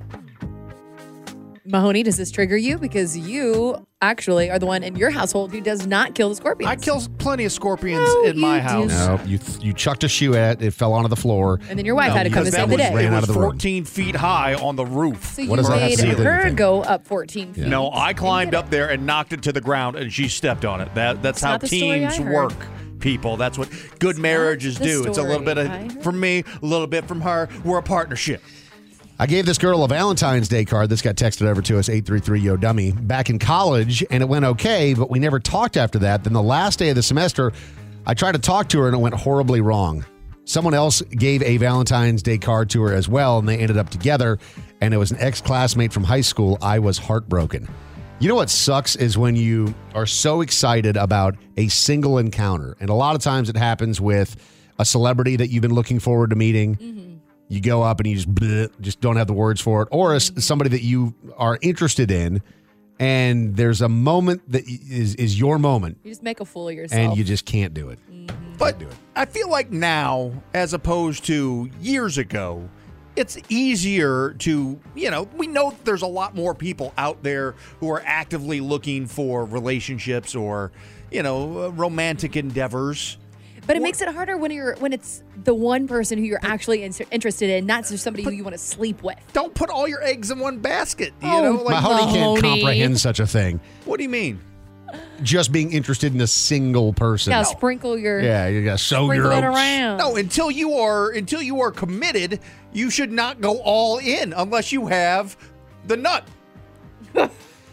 Mahoney, does this trigger you? Because you actually are the one in your household who does not kill the scorpions. I kill plenty of scorpions No, in my you house. No, you you chucked a shoe at it, it fell onto the floor. And then your wife had to come Because to that save the was, day. ran it out was of the room. fourteen feet high on the roof. So you What does that have made to do with her anything? go up fourteen feet. No, I climbed up there and knocked it to the ground, and she stepped on it. That that's That's how not the story I teams heard. work. People, that's what good marriages the do. It's a little story bit I of heard. from me, a little bit from her. We're a partnership. I gave this girl a Valentine's Day card. This got texted over to us, eight three three yo dummy, back in college, and it went okay, but we never talked after that. Then the last day of the semester, I tried to talk to her, and it went horribly wrong. Someone else gave a Valentine's Day card to her as well, and they ended up together, and it was an ex-classmate from high school. I was heartbroken. You know what sucks is when you are so excited about a single encounter, and a lot of times it happens with a celebrity that you've been looking forward to meeting. Mm-hmm. You go up and you just bleh, just don't have the words for it, or as somebody that you are interested in, and there's a moment that is is your moment, You just make a fool of yourself. and you just can't do it. But I feel like now, as opposed to years ago, it's easier to, you know, we know that there's a lot more people out there who are actively looking for relationships or, you know, uh, romantic endeavors. But it makes it harder when you're when it's the one person who you're actually in, interested in, not just somebody who you want to sleep with. Don't put all your eggs in one basket. You Oh, know, like, Mahoney can't Mahoney. comprehend such a thing. what do you mean? Just being interested in a single person. Yeah, sprinkle your Yeah, you got to sow sprinkle your it oats. around. No, until you are until you are committed, you should not go all in unless you have the nut.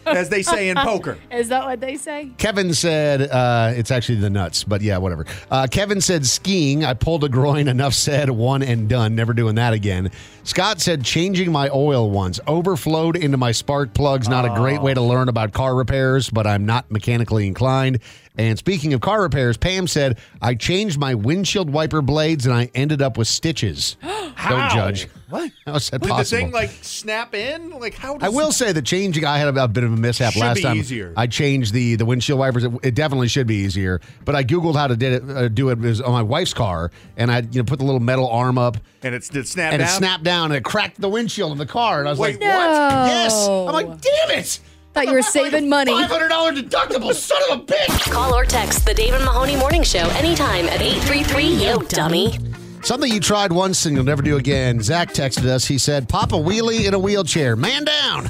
as they say in poker. Is that what they say? Kevin said, uh, it's actually the nuts, but yeah, whatever. Uh, Kevin said skiing. I pulled a groin, enough said, one and done. Never doing that again. Scott said changing my oil once. Overflowed into my spark plugs. Not oh. a great way to learn about car repairs, but I'm not mechanically inclined. And speaking of car repairs, Pam said, I changed my windshield wiper blades and I ended up with stitches. Don't judge. What? How is that Did possible? the thing like snap in? Like how does I will say the changing, I had a, a bit of a mishap Should last be time. easier. I changed the, the windshield wipers. It, it definitely should be easier. But I Googled how to did it, uh, do it. It was on my wife's car. And I you know put the little metal arm up. And it's it snapped and down? it snapped down and it cracked the windshield of the car. And I was Wait, like, no. what? Yes. I'm like, damn it. Thought you were saving money. five hundred dollars deductible, son of a bitch. Call or text the David Mahoney Morning Show anytime at eight three three, yo, dummy. Something you tried once and you'll never do again. Zach texted us. He said, pop a wheelie in a wheelchair. Man down.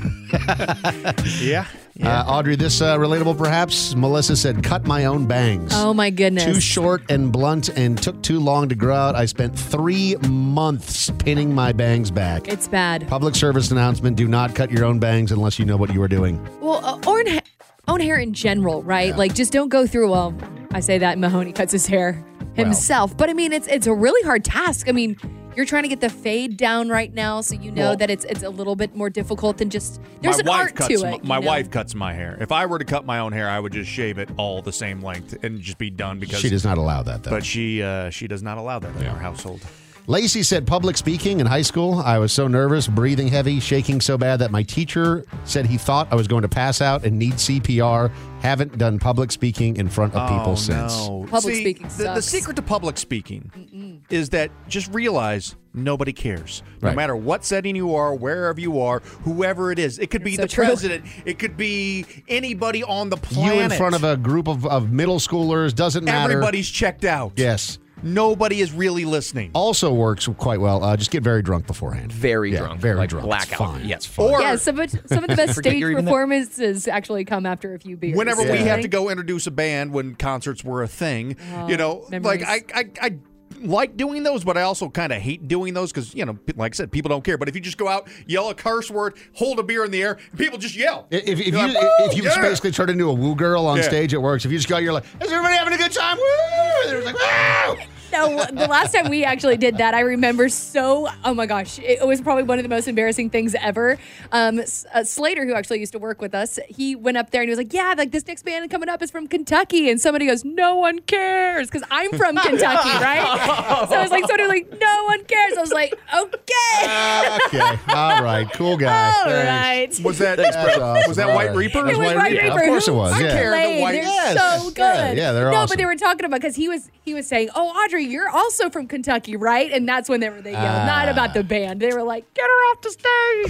yeah. yeah. Uh, Audrey, this uh, relatable perhaps? Melissa said, cut my own bangs. Oh, my goodness. Too short and blunt and took too long to grow out. I spent three months pinning my bangs back. It's bad. Public service announcement, do not cut your own bangs unless you know what you are doing. Well, uh, own, ha- own hair in general, right? Yeah. Like, just don't go through, well, I say that Mahoney cuts his hair himself. Well. But, I mean, it's it's a really hard task. I mean, you're trying to get the fade down right now, so you know well, that it's it's a little bit more difficult than just, there's an art cuts, to it. My know? wife cuts my hair. If I were to cut my own hair, I would just shave it all the same length and just be done. Because she does not allow that, though. But she uh, she does not allow that in yeah. our household. Lacey said public speaking in high school. I was so nervous, breathing heavy, shaking so bad that my teacher said he thought I was going to pass out and need C P R. Haven't done public speaking in front of people oh, since. No. Public See, speaking the, sucks. the secret to public speaking Mm-mm. is that just realize nobody cares. No right. matter what setting you are, wherever you are, whoever it is. It could be so the true. president. It could be anybody on the planet. You in front of a group of, of middle schoolers, doesn't matter. Everybody's checked out. Yes. Nobody is really listening. Also works quite well. Uh, just get very drunk beforehand. Very yeah, drunk. Very like drunk. Blackout. It's fine. Yeah, it's fine. Or, yeah, some of, some of the best stage you're even performances actually come after a few beers. Whenever Yeah. we have to go introduce a band when concerts were a thing, Oh, you know, memories. like I, I, I like doing those, but I also kind of hate doing those because, you know, like I said, people don't care. But if you just go out, yell a curse word, hold a beer in the air, people just yell. If, if you, like, if you yeah. basically turn into a woo girl on Yeah. stage, it works. If you just go, you're like, is everybody having a good time? Woo! They're like, woo! No, the last time we actually did that, I remember so, oh my gosh, it was probably one of the most embarrassing things ever. Um, uh, Slater, who actually used to work with us, he went up there and he was like, yeah, like this next band coming up is from Kentucky. And somebody goes, no one cares, because I'm from Kentucky, right? So I was like, sort of like, no one cares. I was like, okay. Uh, okay. All right. Cool guy. All Thanks. right. Was that That's awesome. was that All White right. Reaper? It was White Reaper. Of course it was. Who Yeah. I care the played. White- They're Yes. so good. Yeah, yeah, they're no, awesome. but they were talking about, because he was he was saying, oh, Audrey, you're also from Kentucky, right? And that's when they were they yelled, Ah. not about the band. They were like, get her off the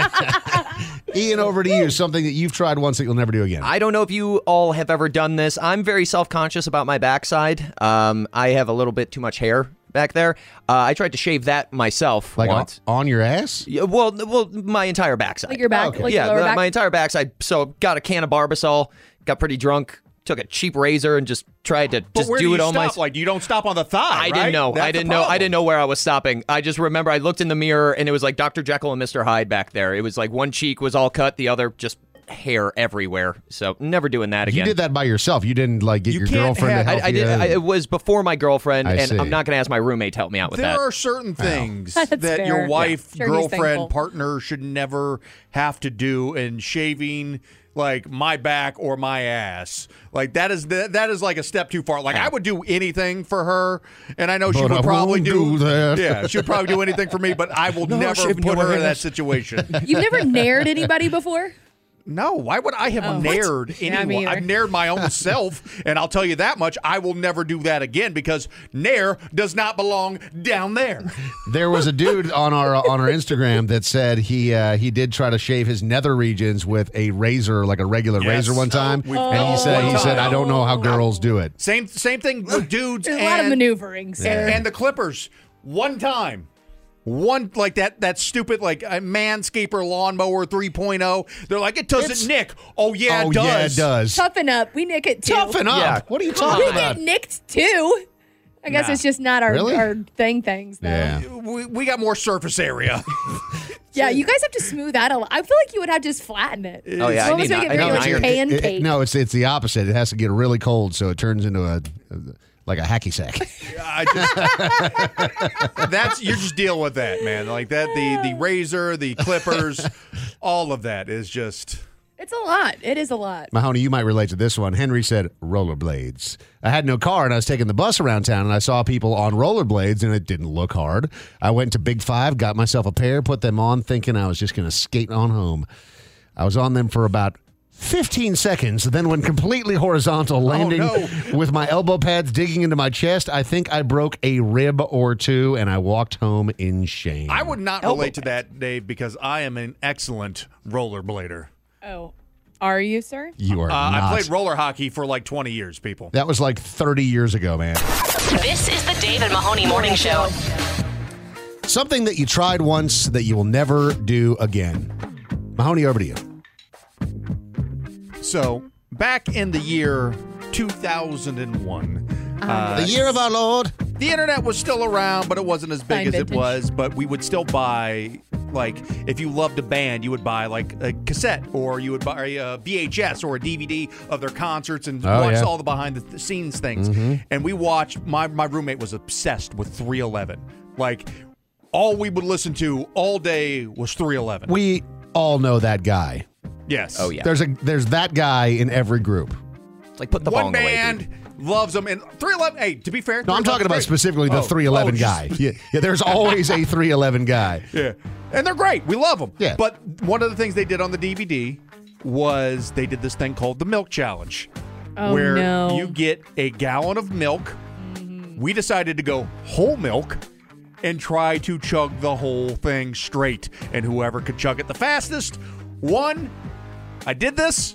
stage. Ian, over to you. Something that you've tried once that you'll never do again. I don't know if you all have ever done this. I'm very self-conscious about my backside. Um, I have a little bit too much hair back there. Uh, I tried to shave that myself like on, once. on your ass? Yeah, well, well, my entire backside. Like your back, Okay. like yeah, your lower my, back. my entire backside. So got a can of Barbasol, got pretty drunk, took a cheap razor, and just tried to But just where do do it you on stop? my. Like you don't stop on the thigh. I right? didn't know. That's I the didn't know. I problem. didn't know where I was stopping. I just remember I looked in the mirror and it was like Doctor Jekyll and Mister Hyde back there. It was like one cheek was all cut, the other just hair everywhere. So never doing that again. You did that by yourself. You didn't like get You your can't girlfriend have- to help I, I did. you. I, it was before my girlfriend, I and see. I'm not going to ask my roommate to help me out with There that. are certain things That's that fair. your wife, Yeah. Sure, he's girlfriend, thankful. partner should never have to do, and shaving like my back or my ass, like that is that, that is like a step too far. Like I would do anything for her, and I know she But would I probably won't do, do that. Yeah, she would probably do anything for me, but I will No, never shaving put your her in that ass. situation. You've never nared anybody before? No, why would I have Oh. nared What? Yeah, me anyone? either. I've nared my own self, and I'll tell you that much, I will never do that again because nair does not belong down there. There was a dude on our on our Instagram that said he uh, he did try to shave his nether regions with a razor, like a regular Yes. razor, one time, Oh, we- and he Oh, said he one said time. I don't know how girls do it. Same same thing with dudes There's a and, lot of maneuvering, and, sir. and the Clippers. One time. One like that that stupid like uh, Manscaper lawnmower three point oh. They're like it doesn't It's- nick. Oh yeah, oh it does. yeah, it does. Toughen up. We nick it too. Toughen up. Yeah. What are you We talking about? get nicked too. I guess Nah. it's just not our, Really? our thing things, though. Yeah. We, we got more surface area. Yeah, you guys have to smooth that a lot. I feel like you would have to just flatten it. Oh, yeah, You I almost need make not- it very I need like iron. pancake. It- it- no, it's it's the opposite. It has to get really cold, so it turns into a, a like a hacky sack. I just, that's you're just dealing with that, man. Like that, the the razor, the clippers, all of that is just. It's a lot. It is a lot. Mahoney, you might relate to this one. Henry said rollerblades. I had no car and I was taking the bus around town and I saw people on rollerblades and it didn't look hard. I went to Big Five, got myself a pair, put them on, thinking I was just going to skate on home. I was on them for about fifteen seconds, then went completely horizontal, landing no. with my elbow pads digging into my chest. I think I broke a rib or two and I walked home in shame. I would not relate to that, Dave, because I am an excellent rollerblader. Oh, are you, sir? You are Uh, not. I played roller hockey for like twenty years, people. That was like thirty years ago, man. This is the Dave and Mahoney Morning Show. Something that you tried once that you will never do again. Mahoney, over to you. So, back in the year two thousand one, uh, The year of our Lord. the internet was still around, but it wasn't as big Fine as vintage. it was. But we would still buy, like, if you loved a band, you would buy, like, a cassette, or you would buy a V H S or a D V D of their concerts and Oh, watch yeah. all the behind-the-scenes things. Mhm. And we watched, my, my roommate was obsessed with three eleven. Like, all we would listen to all day was three eleven. We all know that guy. Yes. Oh, yeah. There's a there's that guy in every group. Like, put the One bong away, band dude. loves them. And three eleven, hey, to be fair. No, I'm talking about specifically the Oh, three eleven oh, guy. just- Yeah, yeah, there's always a three eleven guy. Yeah. And they're great. We love them. Yeah. But one of the things they did on the D V D was they did this thing called the Milk Challenge. Oh, where no. you get a gallon of milk. We decided to go whole milk and try to chug the whole thing straight. And whoever could chug it the fastest won. I did this.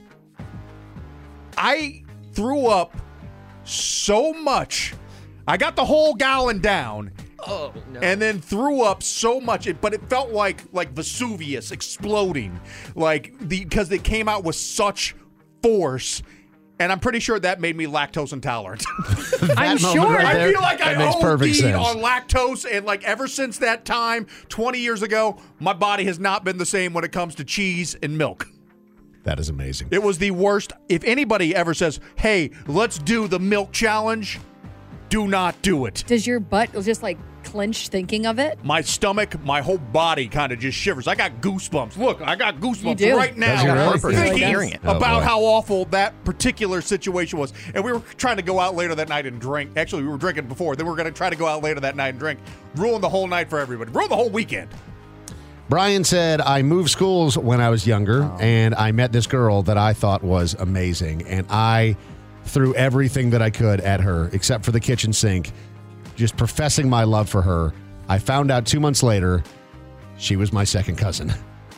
I threw up so much. I got the whole gallon down. Oh, no. And then threw up so much, it, but it felt like like Vesuvius exploding, like the because they came out with such force, and I'm pretty sure that made me lactose intolerant. I'm moment sure. right I there, feel like that I makes perfect OD'd sense. on lactose, and like ever since that time, twenty years ago, my body has not been the same when it comes to cheese and milk. That is amazing. It was the worst. If anybody ever says, "Hey, let's do the milk challenge," do not do it. Does your butt just like clench thinking of it? My stomach, my whole body kind of just shivers. I got goosebumps. Look, I got goosebumps do. right now. Does it really? Purpose. Thinking Like hearing it. Oh, about boy. how awful that particular situation was. And we were trying to go out later that night and drink. Actually, we were drinking before. Then we were going to try to go out later that night and drink. Ruin the whole night for everybody. Ruin the whole weekend. Brian said, I moved schools when I was younger, Oh. and I met this girl that I thought was amazing. And I threw everything that I could at her, except for the kitchen sink, just professing my love for her. I found out two months later she was my second cousin.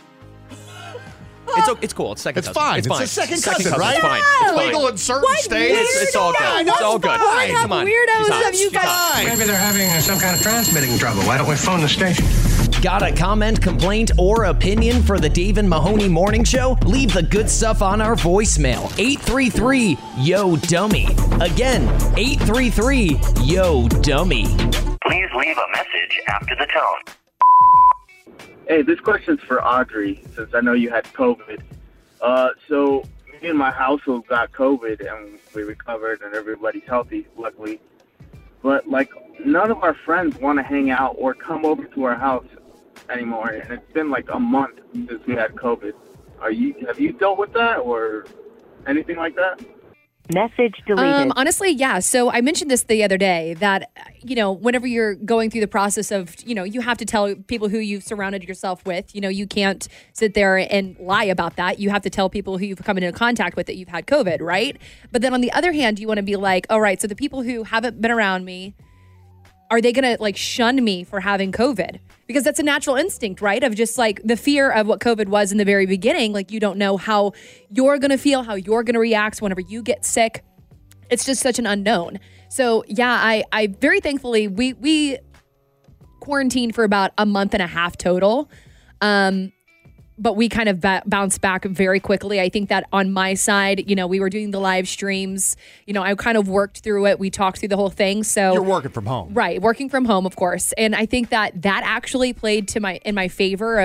It's, o- it's cool. It's second It's cousin. fine. It's It's fine. a second cousin, right? It's fine. Yeah. It's fine. Legal in certain What states. It's, it's all good. weirdo? It's all good. What Come on. weirdos She's hot. have you She's guys? hot. Maybe they're having some kind of transmitting trouble. Why don't we phone the station? Got a comment, complaint, or opinion for the Dave and Mahoney Morning Show? Leave the good stuff on our voicemail. eight three three, yo dummy. Again, eight three three, yo dummy. Please leave a message after the tone. Hey, this question's for Audrey, since I know you had COVID. Uh, so me and my household got COVID, and we recovered, and everybody's healthy, luckily. But, like, none of our friends want to hang out or come over to our house anymore, and it's been, like, a month since we had COVID. Are you, have you dealt with that, or anything like that? Message deleted. Um, honestly, yeah. So I mentioned this the other day that, you know, whenever you're going through the process of, you know, you have to tell people who you've surrounded yourself with. You know, you can't sit there and lie about that. You have to tell people who you've come into contact with that you've had COVID, right? But then on the other hand, you want to be like, all right, so the people who haven't been around me, are they going to like shun me for having COVID? Because that's a natural instinct, right? Of just like the fear of what COVID was in the very beginning. Like you don't know how you're going to feel, how you're going to react whenever you get sick. It's just such an unknown. So yeah, I, I very thankfully, we, we quarantined for about a month and a half total. Um, but we kind of ba- bounced back very quickly. I think that on my side, you know, we were doing the live streams. You know, I kind of worked through it. We talked through the whole thing. So You're working from home. right, working from home, of course. And I think that that actually played to my in my favor of,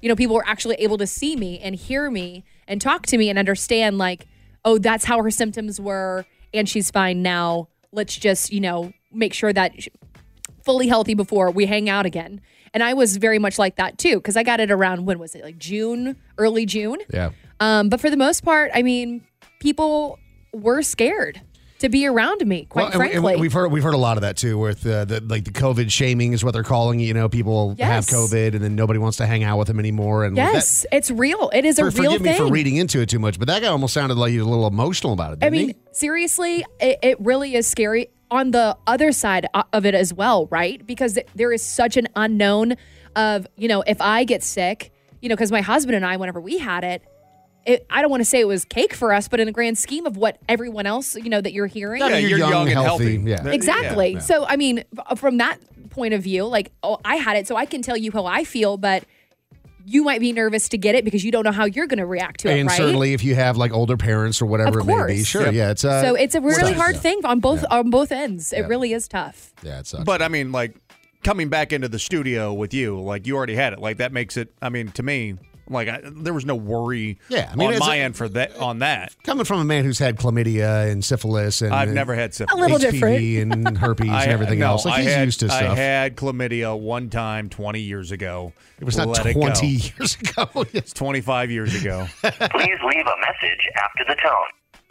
you know, people were actually able to see me and hear me and talk to me and understand like, oh, that's how her symptoms were and she's fine now. Let's just, you know, make sure that she's fully healthy before we hang out again. And I was very much like that too, because I got it around, when was it? Like June, early June. Yeah. Um, but for the most part, I mean, people were scared to be around me, quite Well, and we- frankly. and we've heard we've heard a lot of that too, with uh, the like the COVID shaming is what they're calling it. You know, people Yes. have COVID and then nobody wants to hang out with them anymore. And yes, it's real. It is that, a for, real forgive thing. me for reading into it too much, but that guy almost sounded like he was a little emotional about it. I Didn't mean, he? seriously, it, it really is scary on the other side of it as well, right? Because there is such an unknown of, you know, if I get sick, you know, because my husband and I, whenever we had it, it, I don't want to say it was cake for us, but in the grand scheme of what everyone else, you know, that you're hearing. Yeah, you're, young, and healthy. Yeah. Exactly. Yeah. So, I mean, f- from that point of view, like, oh, I had it, so I can tell you how I feel, but you might be nervous to get it because you don't know how you're going to react to it, And right? certainly if you have like older parents or whatever Of it may be. course. Sure, Yep. yeah. It's uh, so it's a really tough. hard Yeah. thing on both Yeah. on both ends. It Yeah. really is tough. Yeah, it sucks. But I mean, like coming back into the studio with you, like you already had it. Like that makes it. I mean, to me, like I, there was no worry. Yeah, I mean, on it's my a- end for that. On that, Coming from a man who's had chlamydia and syphilis and I've and never had syphilis. A little H P V and herpes I, and everything no, else. Like I he's had, used to I stuff. had chlamydia one time twenty years ago. It was not Let it go. twenty years ago. It's twenty-five years ago. Please leave a message after the tone.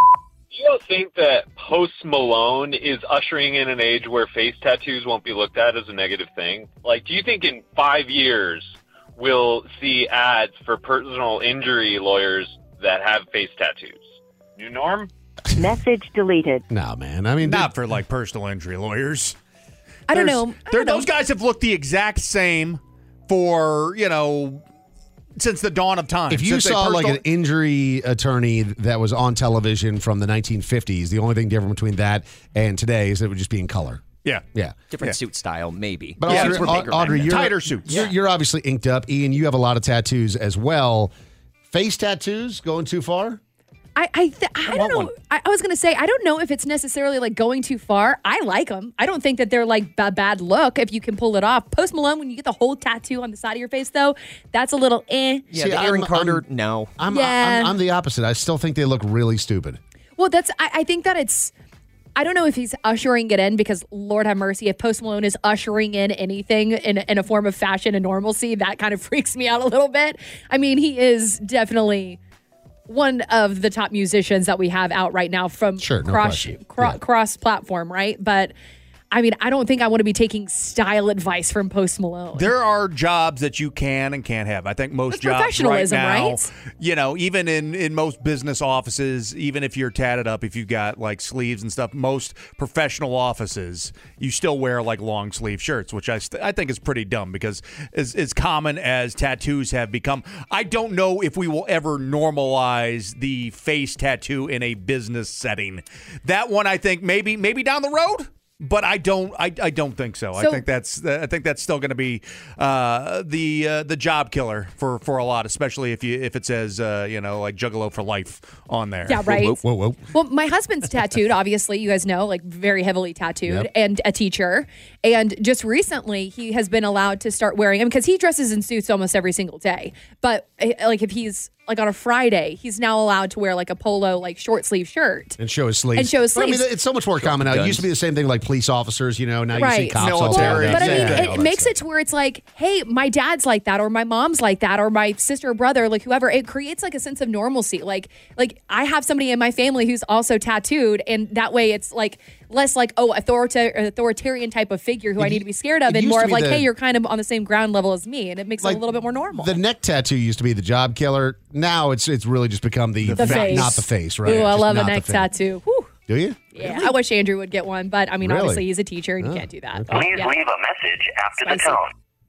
Do you think that Post Malone is ushering in an age where face tattoos won't be looked at as a negative thing? Like, do you think in five years we'll see ads for personal injury lawyers that have face tattoos? New norm? Message deleted. No, man. I mean, Not for like personal injury lawyers. I don't There's- know. I there- don't know. Those guys have looked the exact same for, you know, since the dawn of time. if you Since they saw like personal- an injury attorney that was on television from the nineteen fifties, the only thing different between that and today is it would just be in color. Yeah. Yeah. Different Yeah. suit style, maybe. But Yeah, Audrey, these were Au- bigger Audrey back then. you're, Tighter suits. You're, you're obviously inked up. Ian, you have a lot of tattoos as well. Face tattoos going too far? I I, th- I don't know. I, I was gonna say I don't know if it's necessarily like going too far. I like them. I don't think that they're like a bad look if you can pull it off. Post Malone, when you get the whole tattoo on the side of your face, though, that's a little eh. Yeah, See, the Aaron I'm- Carter, I'm- no. I'm, Yeah. I'm, I'm the opposite. I still think they look really stupid. Well, that's. I, I think that it's. I don't know if he's ushering it in because Lord have mercy, if Post Malone is ushering in anything in, in a form of fashion and normalcy, that kind of freaks me out a little bit. I mean, he is definitely one of the top musicians that we have out right now from Sure, no cross question. cro- Yeah. cross platform, right? But I mean, I don't think I want to be taking style advice from Post Malone. There are jobs that you can and can't have. I think most That's jobs right professionalism, now, right? you know, even in, in most business offices, even if you're tatted up, if you've got like sleeves and stuff, most professional offices, you still wear like long sleeve shirts, which I st- I think is pretty dumb because as, as common as tattoos have become, I don't know if we will ever normalize the face tattoo in a business setting. That one, I think maybe maybe down the road. But I don't. I, I don't think so. I So- think that's. I think that's still going to be uh, the uh, the job killer for, for a lot, especially if you if it says uh, you know like Juggalo for life on there. Yeah, right. Whoa, whoa, whoa. Well, my husband's tattooed, obviously, you guys know, like very heavily tattooed, Yep. and a teacher. And just recently, he has been allowed to start wearing them because he dresses in suits almost every single day. But eh, like if he's like on a Friday, he's now allowed to wear like a polo, like short sleeve shirt. And show his sleeves. And show his But, I mean, sleeves. it's so much more common now. It used to be the same thing like police officers, you know. Now you see Right. cops all Military. tatted But up. I mean, Yeah, it, all it that makes stuff. it to where it's like, hey, my dad's like that, or my mom's like that, or my sister or brother, like whoever. It creates like a sense of normalcy. Like, like I have somebody in my family who's also tattooed, and that way it's like less like, oh, authorita- authoritarian type of figure who I need to be scared of, it and used more to of be like, the- hey, you're kind of on the same ground level as me, and it makes it Like, a little bit more normal. The neck tattoo used to be the job killer. Now it's it's really just become the, The fa- face. not the face, right? Ooh, I Just love a not the neck face. tattoo. Whew. Do you? Yeah, I wish Andrew would get one, but I mean, Really? obviously he's a teacher and Oh, you can't do that. okay. But, Please yeah. leave a message after the Spicy. tone.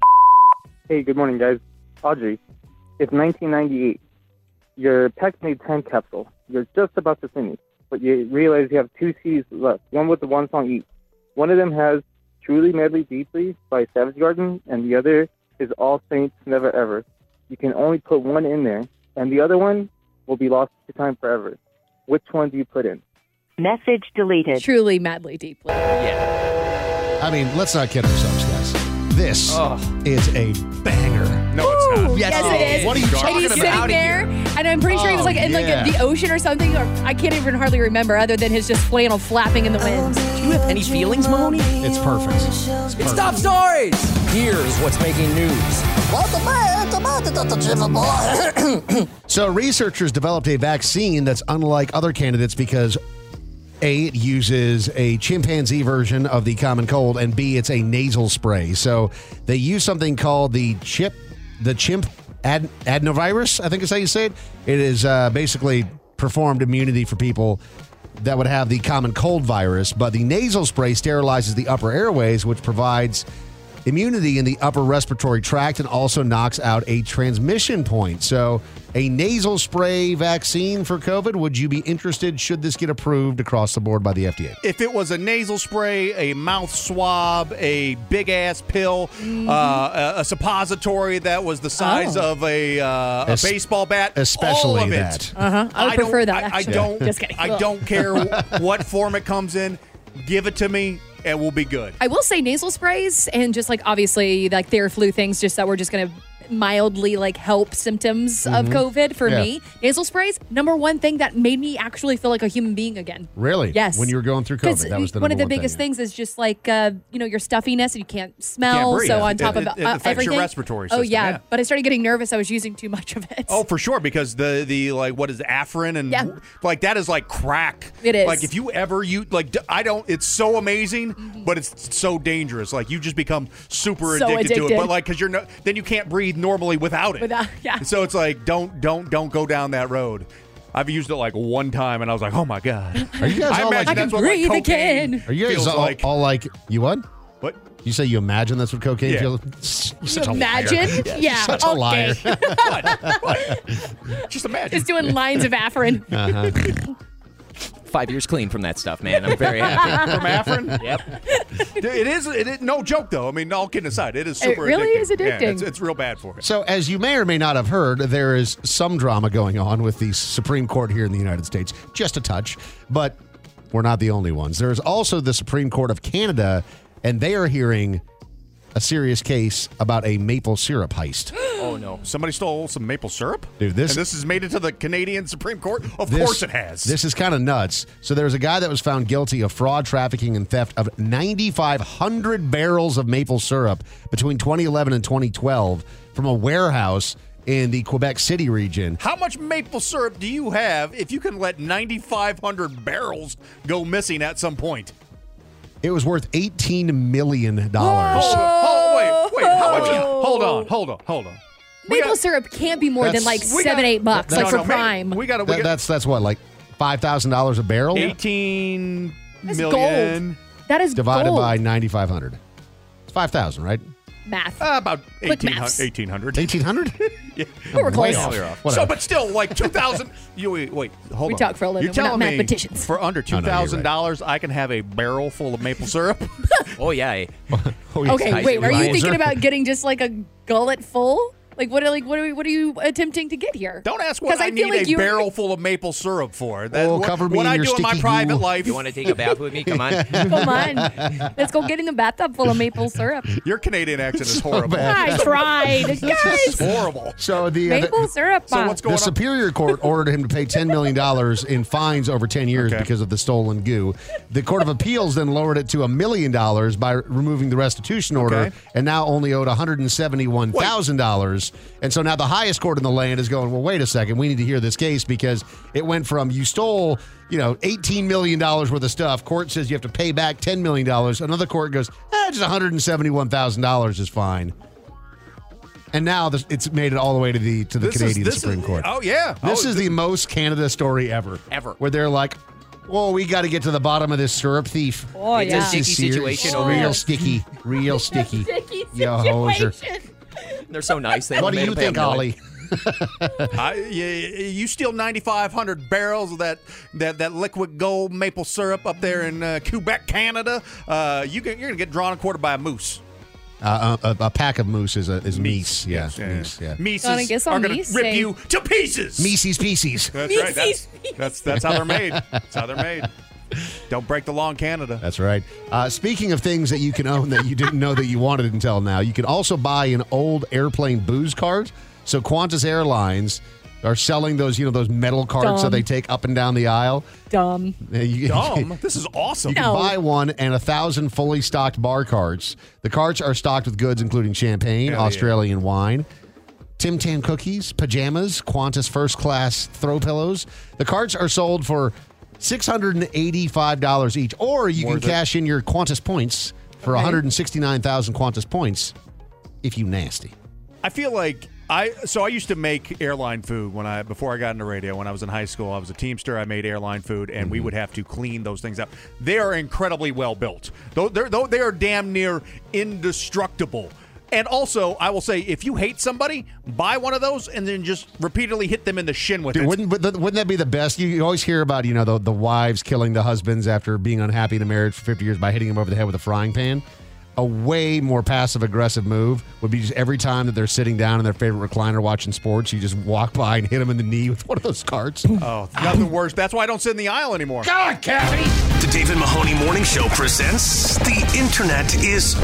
Hey, good morning, guys. Audrey, it's nineteen ninety-eight. Your Pac-Made time capsule. You're just about to finish, but you realize you have two C Ds left, one with the one song each. One of them has Truly Madly Deeply by Savage Garden, and the other is All Saints Never Ever. You can only put one in there, and the other one will be lost to time forever. Which one do you put in? Message deleted. Truly, madly, deeply. I mean, let's not kid ourselves, guys. This is a banger. No, it's No, Yes, yes, it it is. is. What are you and talking he's about? sitting Outta there, here. and I'm pretty sure he was Oh, like in like yeah. the ocean or something, or I can't even hardly remember, other than his just flannel flapping in the wind. Do you have any feelings, Mahoney? It's perfect. It's top stories. Here's what's making news. So researchers developed a vaccine that's unlike other candidates because A, it uses a chimpanzee version of the common cold, and B, it's a nasal spray. So they use something called the chip, the chimp ad, adenovirus, I think is how you say it. It is uh, basically performed immunity for people that would have the common cold virus, but the nasal spray sterilizes the upper airways, which provides immunity in the upper respiratory tract and also knocks out a transmission point. So a nasal spray vaccine for COVID, would you be interested should this get approved across the board by the F D A? If it was a nasal spray, a mouth swab, a big ass pill, Mm-hmm. uh, a, a suppository that was the size Oh. of a, uh, a Es- baseball bat, especially all of that. it. Uh-huh. I would don't- prefer that, I, I actually. don't. Just kidding. I don't care what form it comes in. Give it to me, and we'll be good. I will say nasal sprays and just like obviously like Theraflu things, just that we're just going to mildly like help symptoms of Mhm. COVID for Yeah. me. Nasal sprays, number one thing that made me actually feel like a human being again. Really? Yes. When you were going through 'Cause COVID, that was the one of number the one biggest thing. things is just like uh, you know your stuffiness and you can't smell. breathe. So on It- top it- of it uh, affects your everything, respiratory Oh system, yeah. yeah. But I started getting nervous. I was using too much of it. Oh, for sure, because the the like what is it, Afrin and Yeah. like that is like crack. It is. Like if you ever you like d- I don't. It's so amazing, but it's so dangerous. Like you just become super So addicted, to it. addicted. But like because you're no, then you can't breathe normally without it. Without- yeah. So it's like don't don't don't go down that road. I've used it like one time, and I was like, oh my god. Are you guys I all imagine like- I can that's what, like, breathe cocaine again. Are you guys feels all like. all like, you what? What? You say you imagine that's what cocaine Yeah. feels? You're such a Imagine? liar. Yeah, You're such a okay. liar. what? What? Just imagine. Just doing lines of Afrin. Uh-huh. Five years clean from that stuff, man. I'm very happy. From Afrin? Yep. Dude, It is, it is no joke though. I mean, all kidding aside, it is It super really addicting. is Yeah, addicting. it's, it's real bad for you. So, as you may or may not have heard, there is some drama going on with the Supreme Court here in the United States. Just a touch, but we're not the only ones. There is also the Supreme Court of Canada, and they are hearing a serious case about a maple syrup heist. Oh no! Somebody stole some maple syrup, Dude, this- and this has made it to the Canadian Supreme Court. Of This- course, it has. This is kind of nuts. So there's a guy that was found guilty of fraud, trafficking, and theft of nine thousand five hundred barrels of maple syrup between twenty eleven and twenty twelve from a warehouse in the Quebec City region. How much maple syrup do you have if you can let ninety-five hundred barrels go missing at some point? It was worth eighteen million dollars. Hold on. Oh, wait, wait. How much? Hold on. Hold on. Hold on. We Maple got- syrup can't be more than That's- like we seven, got- eight bucks, No, like no, for no, prime. We got to. We That- got that's that's what, like five thousand dollars a barrel? eighteen That's million. gold. That is Divided gold. by ninety-five hundred. It's five thousand, right? Math. Uh, about Quick eighteen maths. hundred. eighteen hundred. eighteen hundred? Yeah. But we're Way close. off. So, Whatever. but still, like two thousand. You wait, wait, hold We on. talk for a living. You're We're not telling me mathematicians. for under Oh, two no, you're thousand dollars, I can have a barrel full of maple syrup. Oh, yeah. Oh, yeah. Okay, Nice wait. Are you riser. thinking about getting just like a gullet full? Like what? are- Like what? Are, what are you attempting to get here? Don't ask what 'Cause I, I feel need like a you- barrel full of maple syrup for. That, Oh, what, cover me what in I your do in my sticky private goo. life. You want to take a bath with me? Come on. Come on, let's go get in the bathtub full of maple syrup. Your Canadian accent is horrible. I tried, It's guys. horrible. So the, uh, Maple the, syrup. So uh, what's going the on? Superior Court ordered him to pay ten million dollars in fines over ten years Okay. because of the stolen goo. The Court of Appeals then lowered it to a million dollars by removing the restitution order, Okay. and now only owed one hundred seventy-one thousand dollars. And so now the highest court in the land is going, well, wait a second, we need to hear this case because it went from you stole, you know, eighteen million dollars worth of stuff. Court says you have to pay back ten million dollars. Another court goes, ah, just one hundred seventy-one thousand dollars is fine. And now this, it's made it all the way to the to the This is- Canadian this Supreme is- Court. Oh yeah. This Oh, is the most Canada story ever. Ever. Where they're like, well, we got to get to the bottom of this syrup thief. Oh, It's a yeah. sticky This is serious. situation It's over real here. sticky. Real sticky. Sticky You hoser. situation. They're so nice. They What do made you them pay think, a million. Ollie? I, you, you steal ninety-five hundred barrels of that, that, that liquid gold maple syrup up there in uh, Quebec, Canada. Uh, you can, you're going to get drawn and quartered by a moose. Uh, a, a pack of moose is a is meese. Yeah, Yes, yeah, meese. Yeah. Mises Gonna get some are going meese, to rip say. you to pieces. Meese's pieces. That's right. That's, Mises. that's that's how they're made. That's how they're made. Don't break the law in Canada. That's right. Uh, speaking of things that you can own that you didn't know that you wanted until now, you can also buy an old airplane booze card. So Qantas Airlines are selling those, you know, those metal carts that Dumb. they take up and down the aisle. Dumb. Uh, you- Dumb? This is awesome. You can No. buy one and a thousand fully stocked bar carts. The carts are stocked with goods including champagne, Hell yeah. Australian wine, Tim Tam cookies, pajamas, Qantas first class throw pillows. The carts are sold for six hundred eighty-five dollars each, or you Worth can it. cash in your Qantas points for Okay. one hundred sixty-nine thousand Qantas points if you nasty. I feel like I so I used to make airline food when I before I got into radio. When I was in high school, I was a Teamster. I made airline food, and we would have to clean those things up. They are incredibly well built. Though they're though they are damn near indestructible. And also, I will say, if you hate somebody, buy one of those and then just repeatedly hit them in the shin with Dude, it. wouldn't but th- wouldn't that be the best? You, you always hear about, you know, the, the wives killing the husbands after being unhappy in a marriage for fifty years by hitting them over the head with a frying pan. A way more passive-aggressive move would be just every time that they're sitting down in their favorite recliner watching sports, you just walk by and hit them in the knee with one of those carts. Oh, nothing worse. That's why I don't sit in the aisle anymore. God, Kathy! The David Mahoney Morning Show presents The Internet is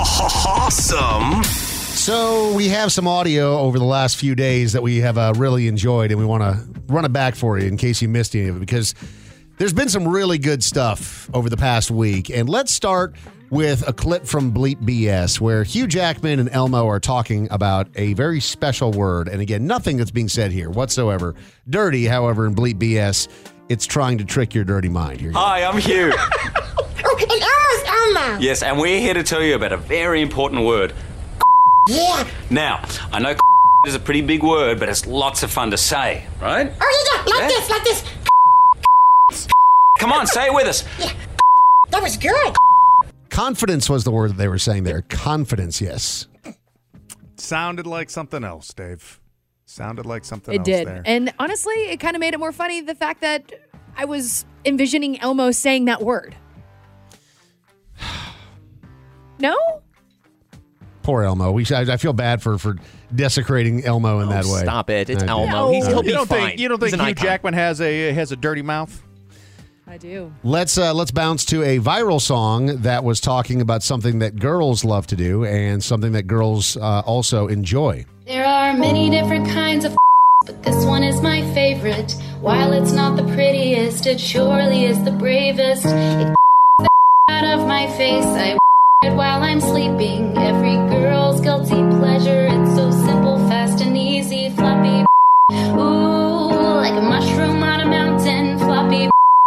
Awesome. So we have some audio over the last few days that we have uh, really enjoyed, and we want to run it back for you in case you missed any of it, because there's been some really good stuff over the past week. And let's start with a clip from Bleep B S where Hugh Jackman and Elmo are talking about a very special word. And again, nothing that's being said here whatsoever. Dirty, however, in Bleep B S, it's trying to trick your dirty mind. Here you go. Hi, I'm Hugh. Oh, and Elmo's Elmo. Yes, and we're here to tell you about a very important word. Yeah. Now, I know is a pretty big word, but it's lots of fun to say, right? Oh, yeah, yeah. Like Yeah. this, like this. Come on, say it with us. That was good. Confidence was the word that they were saying there. Confidence, yes. Sounded like something else, Dave. Sounded like something It else did. there. And honestly, it kind of made it more funny, the fact that I was envisioning Elmo saying that word. No? Poor Elmo. We I, I feel bad for for desecrating Elmo in Oh, that way. stop it. It's I do. Elmo. No. He's, he'll You be don't fine. think you don't He's think an Hugh icon. Jackman has a has a dirty mouth? I do. Let's uh, let's bounce to a viral song that was talking about something that girls love to do and something that girls uh, also enjoy. There are many different kinds of but this one is my favorite. While it's not the prettiest, it surely is the bravest. It out of my face, I it while I'm sleeping. Every girl's guilty pleasure. It's so simple, fast and easy. Floppy ooh, like a mushroom on a mountain. Floppy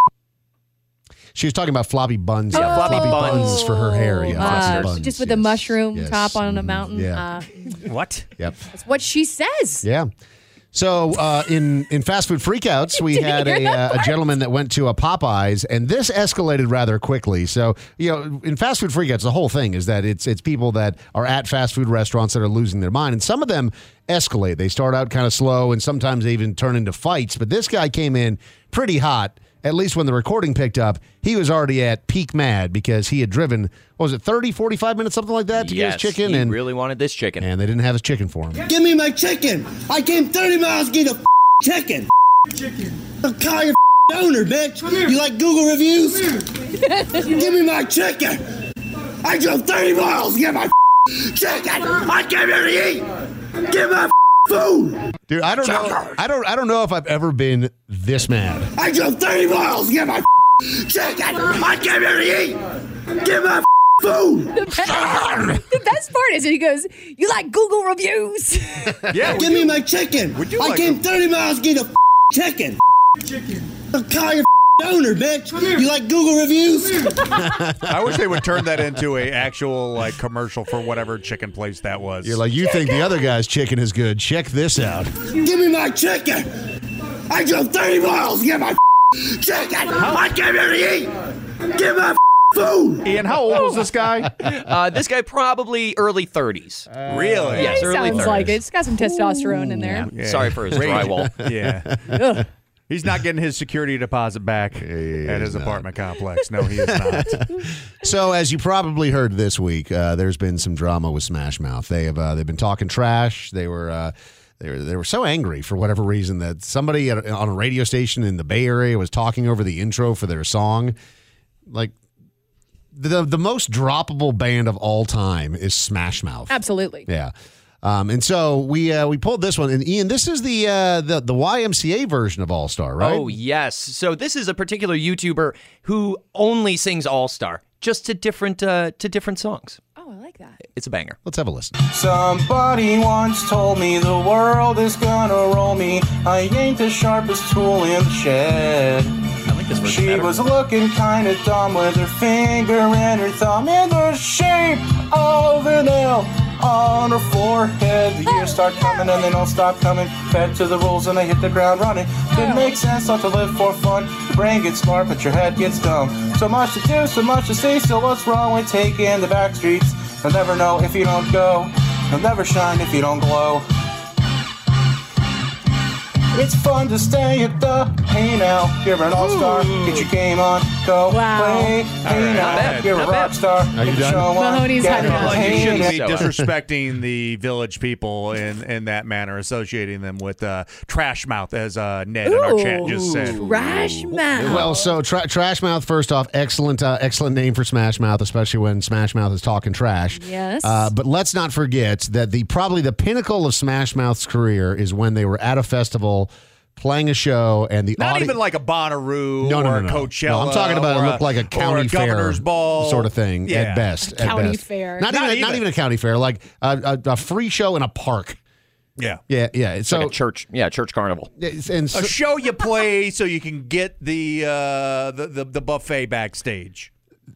She was talking about floppy buns. Yeah, floppy buns. buns. for her hair. Yeah, Uh, floppy buns, just with yes. a mushroom Yes. top on a mountain. yeah. Uh, What? Yep. that's what she says. Yeah. So uh, in in fast food freakouts, we Did you had hear a, that uh, a part? gentleman that went to a Popeyes, and this escalated rather quickly. So you know, in fast food freakouts, the whole thing is that it's it's people that are at fast food restaurants that are losing their mind, and some of them escalate. They start out kind of slow, and sometimes they even turn into fights. But this guy came in pretty hot. At least when the recording picked up, he was already at peak mad because he had driven, what was it, thirty, forty-five minutes, something like that, to Yes, get his chicken, he and really wanted this chicken. and they didn't have his chicken for him. Give me my chicken. I came thirty miles to get a chicken. Chicken. I'll call your owner, bitch. You like Google reviews? Give me my chicken. I drove thirty miles to get my chicken. I came here to eat. Give my food. Dude, I don't know. I don't. I don't know if I've ever been this mad. I drove thirty miles to get my chicken. I came here to eat. Give my food. The best part is that he goes, "You like Google reviews?" Yeah. Give me my chicken. Would you I like came a- thirty miles to get a chicken. Chicken. I'll call your owner, bitch. You like Google reviews? I wish they would turn that into a actual like commercial for whatever chicken place that was. You're like, you think the other guy's chicken is good? Check this out. Give me my chicken. I drove thirty miles to get my chicken. I came here to eat. Give my food. Ian, how old was this guy? Uh, this guy probably early thirties. Really? Yes, he early sounds thirties. like it. It's got some testosterone in there. Yeah. Sorry for his Rage. drywall. Yeah. Ugh. He's not getting his security deposit back at his apartment complex. No, he is not. So, as you probably heard this week, uh, there's been some drama with Smash Mouth. They have uh, they've been talking trash. They were uh, They were, they were so angry for whatever reason that somebody at, on a radio station in the Bay Area was talking over the intro for their song. Like, the the most droppable band of all time is Smash Mouth. Absolutely. Yeah. Um, and so we uh, we pulled this one. And Ian, this is the uh, the the Y M C A version of All Star, right? Oh, yes. So this is a particular YouTuber who only sings All Star, just to different uh, to different songs. Oh, I like that. It's a banger. Let's have a listen. Somebody once told me the world is gonna roll me. I ain't the sharpest tool in the shed. I like this version She better. was looking kinda dumb with her finger and her thumb in the shape of an L on her forehead. The years start coming and they don't stop coming. Fed to the rules and they hit the ground running. Didn't make sense not to live for fun. Your brain gets smart but your head gets dumb. So much to do, so much to see. So what's wrong with taking the back streets? You'll never know if you don't go. You'll never shine if you don't glow. It's fun to stay at the Hey Now. You're an all-star. Get your game on. Go Wow. play. Hey right, now. not bad, You're not a rock bad. star. Are Get you the done? show on. Mahoney's Get had it. enough. Like, you Hey shouldn't now. be disrespecting the village people in, in that manner, associating them with uh, Trash Mouth, as uh, Ned in our chat just said. Trash Mouth. Well, so tra- Trash Mouth, first off, excellent uh, excellent name for Smash Mouth, especially when Smash Mouth is talking trash. Yes. Uh, but let's not forget that the probably the pinnacle of Smash Mouth's career is when they were at a festival playing a show and the Not audi- even like a Bonnaroo no, no, or no, a no. Coachella. No, I'm talking about or it looked like a county or a fair governor's ball sort of thing Yeah. at best. A county at best. fair. Not, Not even, even. not even a county fair, like a, a, a free show in a park. Yeah. Yeah, yeah. It's So like a church, yeah, church carnival. it's- and so, A show you play so you can get the, uh, the, the the buffet backstage.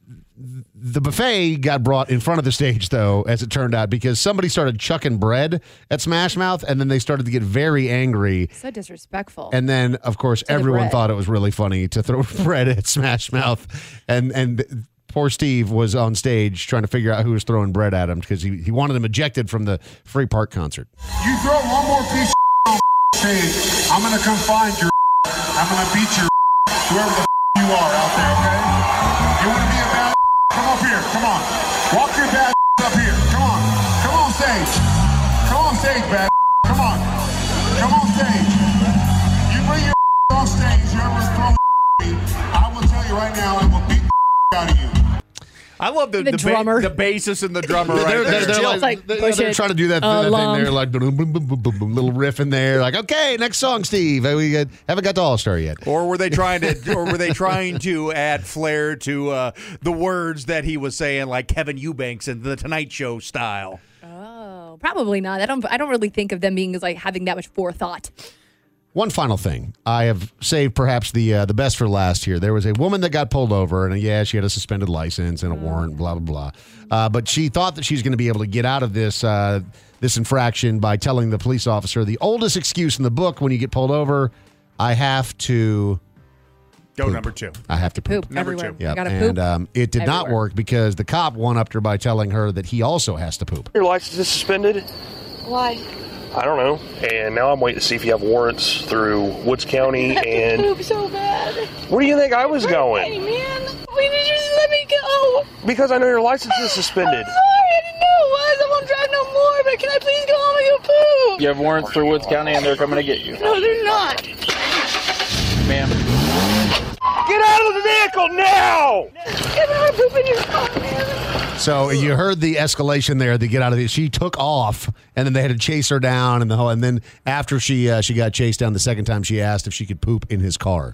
the buffet got brought in front of the stage, though, as it turned out, because somebody started chucking bread at Smash Mouth, and then they started to get very angry. So disrespectful. And then, of course, the everyone bread. thought it was really funny to throw bread at Smash Mouth. And and poor Steve was on stage trying to figure out who was throwing bread at him because he, he wanted him ejected from the free park concert. You throw one more piece of on stage, I'm gonna come find your. I'm gonna beat your whoever the you are out there. Okay? You wanna be a bad? Come up here. Come on. Walk your bad up here. Come on. Come on stage. Come on stage, bad. Come on. Come on stage. You bring your on stage. Whoever's throwing me, I will tell you right now, I will beat the out of you. I love the The the, drummer. Ba- the bassist and the drummer They're, right they're, there. they're, like, like, they're, push they're it trying to do that, that thing along. there, like boom, boom, boom, boom, boom, boom, little riff in there. Like, okay, next song, Steve. We got, haven't got to All Star yet. Or were they trying to? Or were they trying to add flair to uh, the words that he was saying, like Kevin Eubanks and the Tonight Show style? Oh, probably not. I don't. I don't really think of them being as like having that much forethought. One final thing. I have saved perhaps the uh, the best for last here. There was a woman that got pulled over, and uh, yeah, she had a suspended license and a warrant, blah, blah, blah. Uh, but she thought that she was going to be able to get out of this uh, this infraction by telling the police officer the oldest excuse in the book when you get pulled over, I have to... Go poop. number two. I have to poop. Poop everywhere. two. You Yep. gotta and poop. um, it did not everywhere. work because the cop one-upped her by telling her that he also has to poop. Your license is suspended? Why? I don't know. And now I'm waiting to see if you have warrants through Woods County. And Poop so bad. where do you think I was Hey, going? man. Why did you just let me go? Because I know your license is suspended. I'm sorry, I didn't know it was. I won't drive no more, but can I please go home and go poop? You have warrants through Woods County and they're coming to get you. No, they're not. Ma'am. Get out of the vehicle now! Get out of poop in your car, man. So you heard the escalation there. They get out of it. She took off, and then they had to chase her down, and the whole. And then after she uh, she got chased down the second time, she asked if she could poop in his car.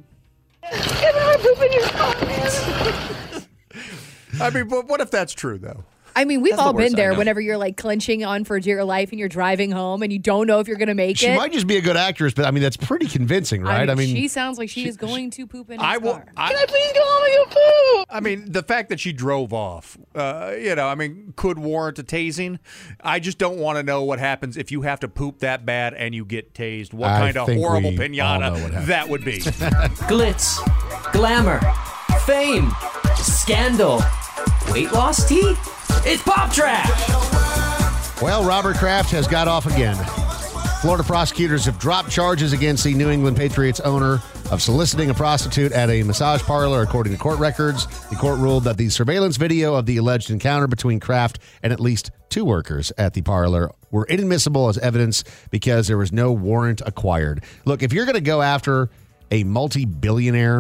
Get out of poop in your car, man. I mean, but what if that's true though? I mean, we've That's the all worst, been I there know. whenever you're like clenching on for dear life and you're driving home and you don't know if you're going to make She it. might just be a good actress, but I mean that's pretty convincing, right? I mean, she sounds like she, is going to poop in his I will. car. I, Can I please go home and go poop? I mean, the fact that she drove off, uh, you know, I mean, could warrant a tasing. I just don't want to know what happens if you have to poop that bad and you get tased. What I kind of think horrible we all know what pinata happens. that would be. Glitz, glamour, fame, scandal, weight loss tea. It's Pop Trash. Well, Robert Kraft has got off again. Florida prosecutors have dropped charges against the New England Patriots owner of soliciting a prostitute at a massage parlor, according to court records. The court ruled that the surveillance video of the alleged encounter between Kraft and at least two workers at the parlor were inadmissible as evidence because there was no warrant acquired. Look, if you're going to go after a multi-billionaire,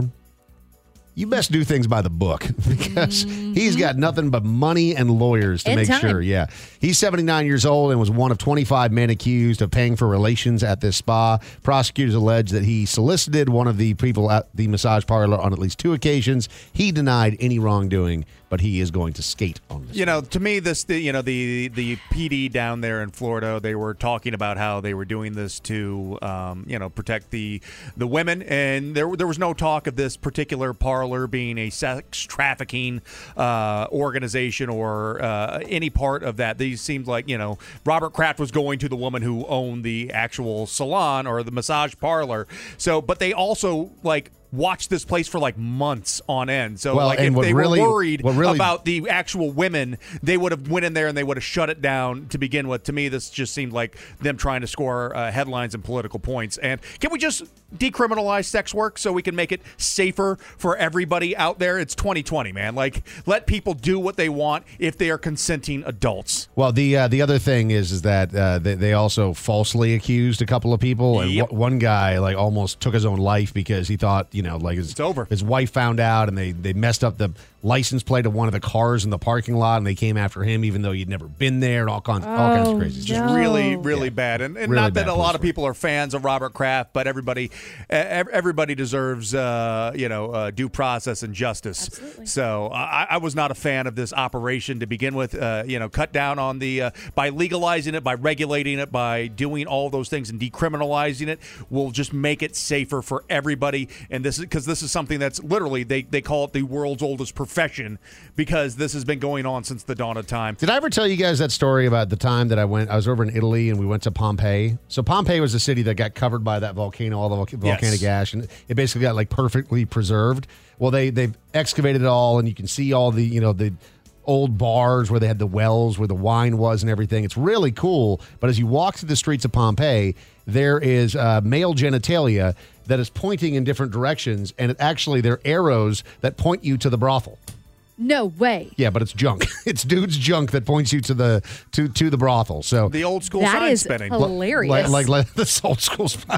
you best do things by the book because mm-hmm. he's got nothing but money and lawyers to and make time. sure. Yeah. He's seventy-nine years old and was one of twenty-five men accused of paying for relations at this spa. Prosecutors allege that he solicited one of the people at the massage parlor on at least two occasions. He denied any wrongdoing, but he is going to skate on this. You know, to me, this, the, you know, the the P D down there in Florida, they were talking about how they were doing this to, um, you know, protect the the women, and there there was no talk of this particular parlor being a sex trafficking uh, organization or uh, any part of that. These seemed like, you know, Robert Kraft was going to the woman who owned the actual salon or the massage parlor. So, but they also like watched this place for like months on end. So well, like if they really, were worried really, about the actual women, they would have went in there and they would have shut it down to begin with. To me, this just seemed like them trying to score uh, headlines and political points. And can we just decriminalize sex work so we can make it safer for everybody out there? It's twenty twenty, man. Like, let people do what they want if they are consenting adults. Well, the uh, the other thing is is that uh, they, they also falsely accused a couple of people, and Yep. w- one guy like almost took his own life because he thought, you know, like his, It's over. his wife found out, and they, they messed up the license plate of one of the cars in the parking lot, and they came after him even though he'd never been there, and all kinds, all kinds of Oh, crazy stuff. Just really, really bad. And, and Really not that bad a lot police of people are fans of Robert Kraft, but everybody ev- everybody deserves, uh, you know, uh, due process and justice. Absolutely. So I, I was not a fan of this operation to begin with. Uh, you know, cut down on the, uh, by legalizing it, by regulating it, by doing all those things and decriminalizing it, will just make it safer for everybody. And this is because this is something that's literally, they, they call it the world's oldest profession, because this has been going on since the dawn of time. Did I ever tell you guys that story about the time that I went? I was over in Italy and we went to Pompeii. So Pompeii was a city that got covered by that volcano, all the vol- volcanic Yes. ash, and it basically got like perfectly preserved. Well, they they've excavated it all, and you can see all the you know the old bars where they had the wells where the wine was and everything. It's really cool. But as you walk through the streets of Pompeii, there is uh, male genitalia that is pointing in different directions, and it actually they're arrows that point you to the brothel. No way. Yeah, but it's junk. It's dude's junk that points you to the to to the brothel. So The old school That sign is spinning. hilarious. like like, like this old school spot.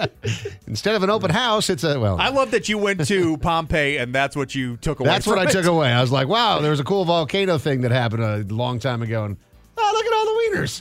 Instead of an open house, it's a well. I love that you went to Pompeii and that's what you took away. That's what from I it. took away. I was like, wow, there was a cool volcano thing that happened a long time ago, and oh, look at all the wieners.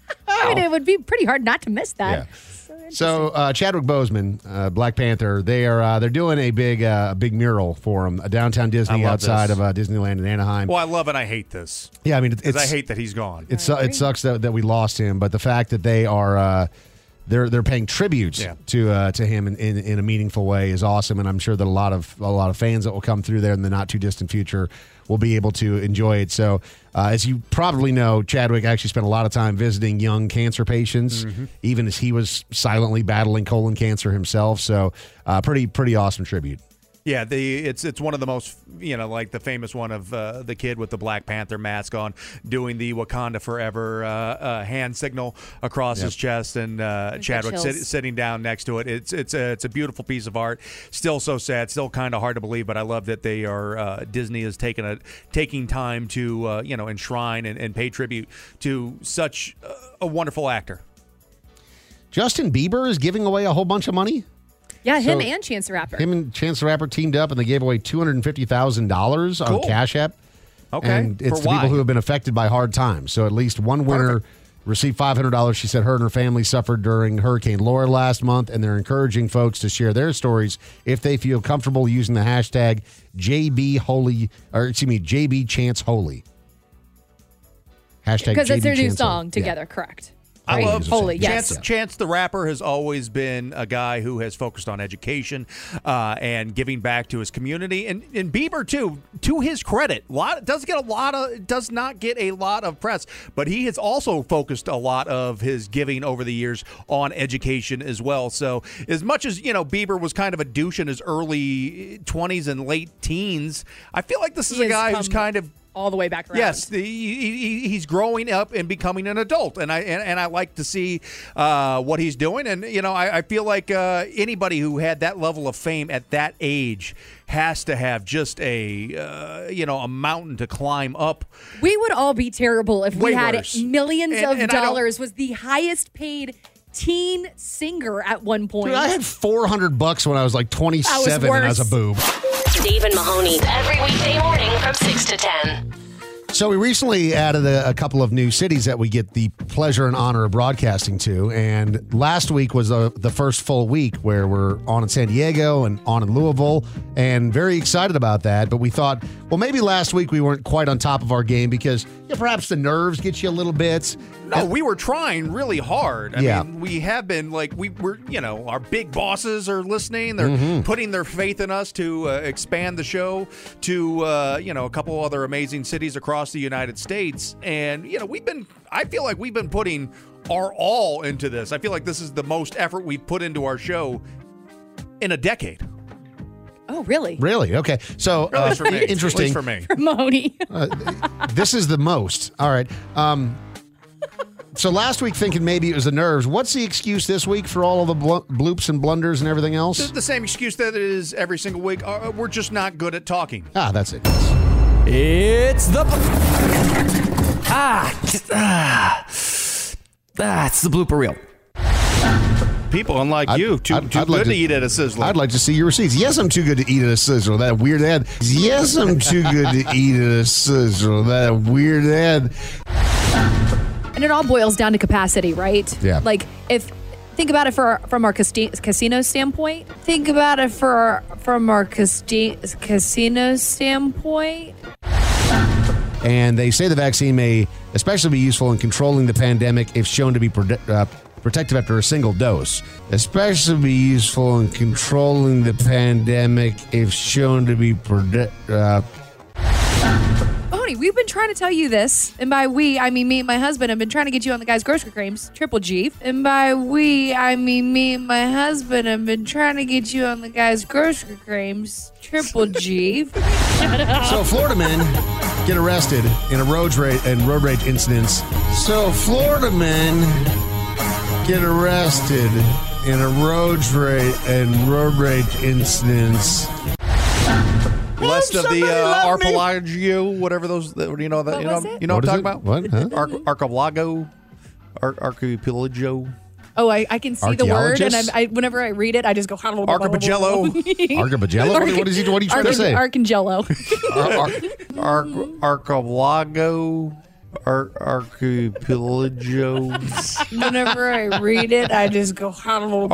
I mean, it would be pretty hard not to miss that. Yeah. So uh, Chadwick Boseman, uh, Black Panther, they are uh, they're doing a big uh, big mural for him, uh, downtown Disney I love outside this. of uh, Disneyland in Anaheim. Well, I love it. I hate this. Yeah, I mean, it- 'Cause it's I hate that he's gone. It, su- it sucks that, that we lost him, but the fact that they are uh, they're they're paying tributes Yeah. to uh, to him in, in, in a meaningful way is awesome, and I'm sure that a lot of a lot of fans that will come through there in the not too distant future will be able to enjoy it. So, uh, as you probably know, Chadwick actually spent a lot of time visiting young cancer patients, Mm-hmm. even as he was silently battling colon cancer himself. So, uh, pretty pretty awesome tribute. Yeah, the it's it's one of the most, you know, like the famous one of uh, the kid with the Black Panther mask on doing the Wakanda Forever uh, uh, hand signal across Yep. his chest, and uh, Chadwick sit, chills. sitting down next to it. It's it's a it's a beautiful piece of art. Still so sad, still kind of hard to believe, but I love that they are uh, Disney is taking a taking time to uh, you know enshrine and, and pay tribute to such uh, a wonderful actor. Justin Bieber is giving away a whole bunch of money. Yeah, him So- and Chance the Rapper. Him and Chance the Rapper teamed up, and they gave away two hundred fifty thousand dollars on Cool. Cash App. Okay, And it's for the why? people who have been affected by hard times. So at least one winner Perfect. received five hundred dollars. She said her and her family suffered during Hurricane Laura last month, and they're encouraging folks to share their stories if they feel comfortable using the hashtag J B Holy, or excuse me, J B Chance Holy. Hashtag Because J B it's their new Chance song Holy. Yeah. together, correct? I Right. love Holy, Chance. yes. Chance the Rapper has always been a guy who has focused on education uh, and giving back to his community, and, and Bieber too. To his credit, lot does get a lot of does not get a lot of press, but he has also focused a lot of his giving over the years on education as well. So as much as you know, Bieber was kind of a douche in his early twenties and late teens, I feel like this is He a has guy who's come- kind of all the way back around. Yes, the, he, he, he's growing up and becoming an adult, and I and, and I like to see uh, what he's doing. And you know, I, I feel like uh, anybody who had that level of fame at that age has to have just a uh, you know a mountain to climb up. We would all be terrible if Way we had worse. millions And- of and I don't- dollars. Was the highest paid teen singer at one point. Dude, I had four hundred bucks when I was like twenty-seven and I was a boob. Dave and Mahoney every weekday morning from six to ten. So we recently added a, a couple of new cities that we get the pleasure and honor of broadcasting to. And last week was the, the first full week where we're on in San Diego and on in Louisville, and very excited about that. But we thought, well, maybe last week we weren't quite on top of our game because yeah, perhaps the nerves get you a little bit. No, we were trying really hard. I Yeah. mean, we have been like we were. You know, our big bosses are listening. They're Mhm. putting their faith in us to uh, expand the show to uh, you know a couple other amazing cities across the United States. And you know, we've been. I feel like we've been putting our all into this. I feel like this is the most effort we've put into our show in a decade. Oh, really? Really? Okay. So At least uh, for me. interesting. At least for me. For Mahoney. Uh, this is the most. All right. Um, so last week thinking maybe it was the nerves. What's the excuse this week for all of the blo- bloops and blunders and everything else? The, the same excuse that it is every single week. Uh, we're just not good at talking. Ah, that's it. It's the ah ah ah. It's the blooper reel. People unlike I'd- you, too, I'd- too I'd good like to, to- eat at a Sizzler. I'd like to see your receipts. Yes, I'm too good to eat at a sizzler. That weird ad. Yes, I'm too good to eat at a sizzler. That weird ad. And it all boils down to capacity, right? Yeah. Like if think about it for from our casti- casino standpoint. Think about it for from our casti- casino standpoint. And they say the vaccine may especially be useful in controlling the pandemic if shown to be prode- uh, protective after a single dose. Especially be useful in controlling the pandemic if shown to be prode- uh, Mahoney, we've been trying to tell you this, and by we, I mean me and my husband have been trying to get you on the guys' grocery claims, Triple G. And by we, I mean me and my husband have been trying to get you on the guys' grocery claims, Triple G. So Florida men get arrested in a road rage and road rage incidents. So Florida men get arrested in a road rage and road rage incidents. West of the somebody uh, love me. Archipelago, whatever those, that- you know that, What you know, was it? you know What what I'm is talking it? about? What? Huh? Arch- Archipelago, Ar- Archipelago, Oh, I, I can see the word, and Archaeologists? I, I, whenever I read it, I just go. Archipelago. Archipelago? What, what is he? What are you trying to say? Archangelo. Ar- Ar- Archipelago, Ar- Archipelago, Whenever I read it, I just go. Archipelago.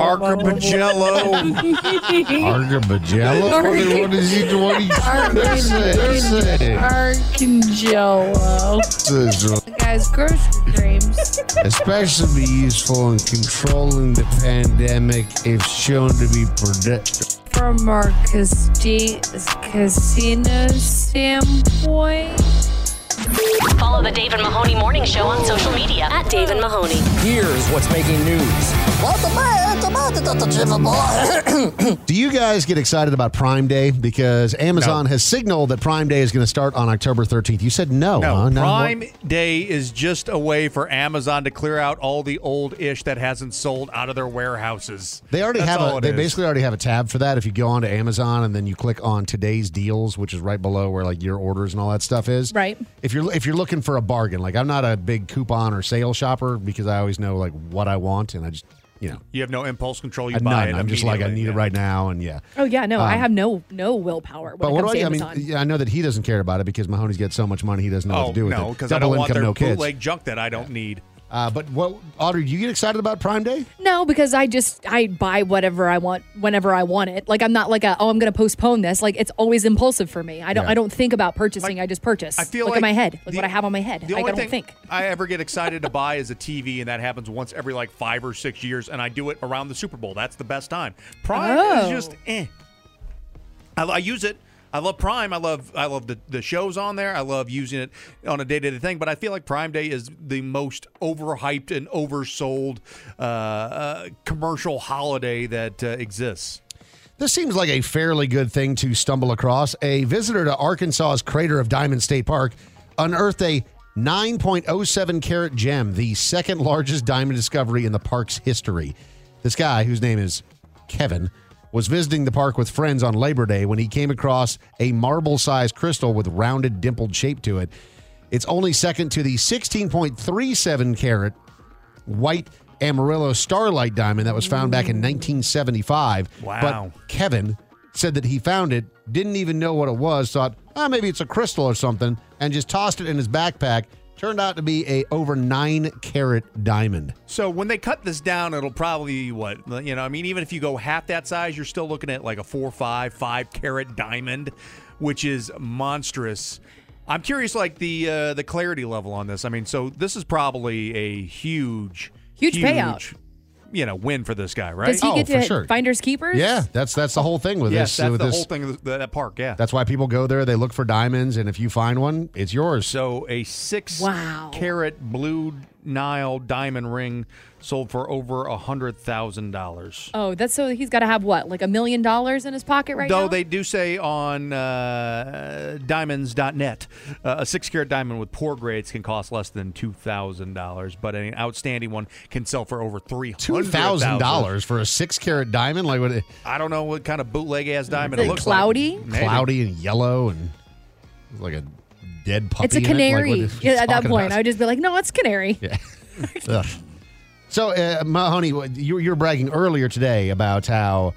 Archipelago? What, what is he? What are you trying to say? Archangelo. Say. Guys, grocery claims. Especially be useful in controlling the pandemic if shown to be protective. From our casti- casino standpoint. Follow the Dave and Mahoney Morning Show on social media at Dave and Mahoney. Here's what's making news. Do you guys get excited about Prime Day? Because Amazon has signaled that Prime Day is going to start on October thirteenth. You said no, No, huh? No, Prime what? Day is just a way for Amazon to clear out all the old ish that hasn't sold out of their warehouses. They already That's have all a. it They is. basically already have a tab for that. If you go onto Amazon and then you click on today's deals, which is right below where like your orders and all that stuff is. Right. If you're if you're looking for a bargain, like I'm not a big coupon or sale shopper because I always know like what I want and I just you know You have no impulse control. You I'm buy not, it. I'm just like I immediately, need yeah. it right now and yeah. Oh yeah, no, I Um, have no no willpower when But it what comes do to I? I Amazon. mean, yeah, I know that he doesn't care about it because Mahoney's got so much money he doesn't know Oh what to do with no, it. because I Double don't want income, their no kids. bootleg junk that I don't need. Uh, but what, Audrey? Do you get excited about Prime Day? No, because I just I buy whatever I want whenever I want it. Like I'm not like a oh I'm going to postpone this. Like it's always impulsive for me. I don't Yeah. I don't think about purchasing. I just purchase. I feel Look like at my head. Look the- what I have on my head. The I only don't thing think. I ever get excited to buy is a T V, and that happens once every like five or six years, and I do it around the Super Bowl. That's the best time. Prime Oh. is just eh. I, I use it. I love Prime. I love I love the, the shows on there. I love using it on a day-to-day thing. But I feel like Prime Day is the most overhyped and oversold uh, uh, commercial holiday that uh, exists. This seems like a fairly good thing to stumble across. A visitor to Arkansas's Crater of Diamond State Park unearthed a nine point oh seven carat gem, the second largest diamond discovery in the park's history. This guy, whose name is Kevin, was visiting the park with friends on Labor Day when he came across a marble-sized crystal with rounded, dimpled shape to it. It's only second to the sixteen point three seven carat white Amarillo Starlight diamond that was found back in nineteen seventy-five. Wow. But Kevin said that he found it, didn't even know what it was, thought, oh, maybe it's a crystal or something, and just tossed it in his backpack. Turned out to be a over nine carat diamond. So when they cut this down, it'll probably, what, you know, I mean, even if you go half that size, you're still looking at like a four, five, five carat diamond, which is monstrous. I'm curious, like, the uh, the clarity level on this. I mean, so this is probably a huge, Huge payout. you know, win for this guy, right? Does he Oh, get for to sure. finders keepers? Yeah, that's that's the whole thing with yes, this. that's with the this. whole thing of the, that park, yeah. That's why people go there. They look for diamonds, and if you find one, it's yours. So a six Wow. carat blue Nile diamond ring sold for over a hundred thousand dollars. Oh, that's so he's got to have what, like a million dollars in his pocket right Though now? they do say on uh, diamonds dot net, uh, a six carat diamond with poor grades can cost less than two thousand dollars, but an outstanding one can sell for over three hundred Two thousand dollars for a six carat diamond? Like what? I don't know what kind of bootleg ass diamond Is it it looks cloudy? like. Maybe. Cloudy and yellow and like a dead puppy. It's a in it? Like, canary. what is he Yeah, at that talking point, about? I would just be like, no, it's canary. Yeah. Ugh. So, uh, Mahoney, you, you were bragging earlier today about how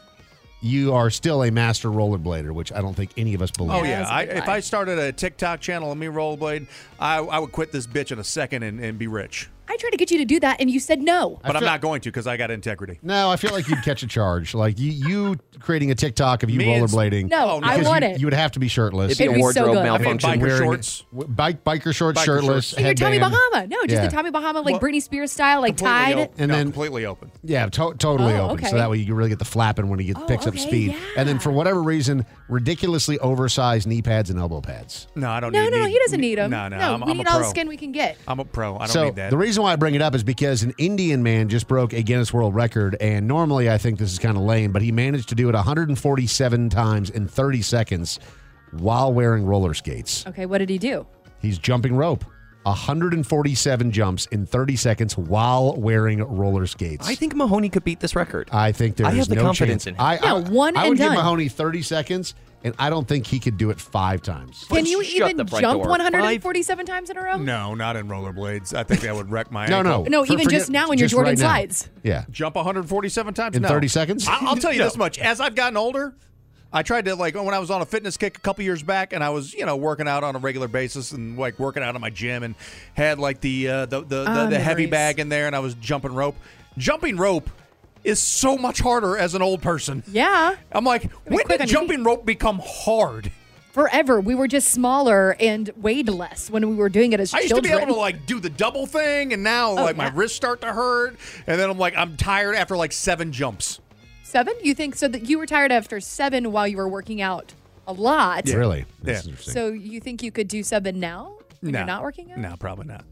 you are still a master rollerblader, which I don't think any of us believe. Oh, yeah. I, if I started a TikTok channel of me rollerblade, I, I would quit this bitch in a second and, and be rich. I tried to get you to do that, and you said no. But I'm feel- not going to because I got integrity. No, I feel like you'd catch a charge. Like you, you creating a TikTok of you Me and- rollerblading. No, I because want you, it. You would have to be shirtless. It'd be a wardrobe I mean, malfunction. biker Wearing- shorts. w- Bike, biker shorts, Biker shirtless, shorts. And you're Tommy headband. Bahama. No, just Yeah. the Tommy Bahama, like Well, Britney Spears style, like Completely tied. open. And No, then- completely open. Yeah, to- totally Oh, open. okay. So that way you really get the flapping when he gets, Oh, picks up okay, speed. yeah. And then for whatever reason, ridiculously oversized knee pads and elbow pads. No, I don't No, need no, need- he doesn't need them. No, no, no I'm, we I'm need a all pro. the skin we can get. I'm a pro. I don't so need that. the reason why I bring it up is because an Indian man just broke a Guinness World Record, and normally I think this is kind of lame, but he managed to do it one hundred forty-seven times in thirty seconds while wearing roller skates. Okay, what did he do? He's jumping rope. one hundred forty-seven jumps in thirty seconds while wearing roller skates. I think Mahoney could beat this record. I think there's I have the no confidence chance. in him. I, Yeah, I, one I and would give done. Mahoney thirty seconds, and I don't think he could do it five times. Can you shut even the front jump door. one hundred forty-seven times in a row? No, not in rollerblades. I think that would wreck my No, ankle. no. No, For- even forget- just now in your just Jordan right now. slides. Yeah. Jump one hundred forty-seven times In No. thirty seconds? I- I'll tell you No. this much: as I've gotten older, I tried to like when I was on a fitness kick a couple years back, and I was you know working out on a regular basis and like working out in my gym, and had like the uh, the the, Ah, the, the heavy memories. bag in there, and I was jumping rope. Jumping rope is so much harder as an old person. Yeah. I'm like, when quick did on your jumping rope become hard? Forever. We were just smaller and weighed less when we were doing it as I used children. to be able to like do the double thing, and now Oh, like my yeah. wrists start to hurt, and then I'm like I'm tired after like seven jumps. Seven? You think so that you were tired after seven while you were working out a lot? Really? Yeah. That's interesting. So you think you could do seven now when No. you're not working out? No, probably not.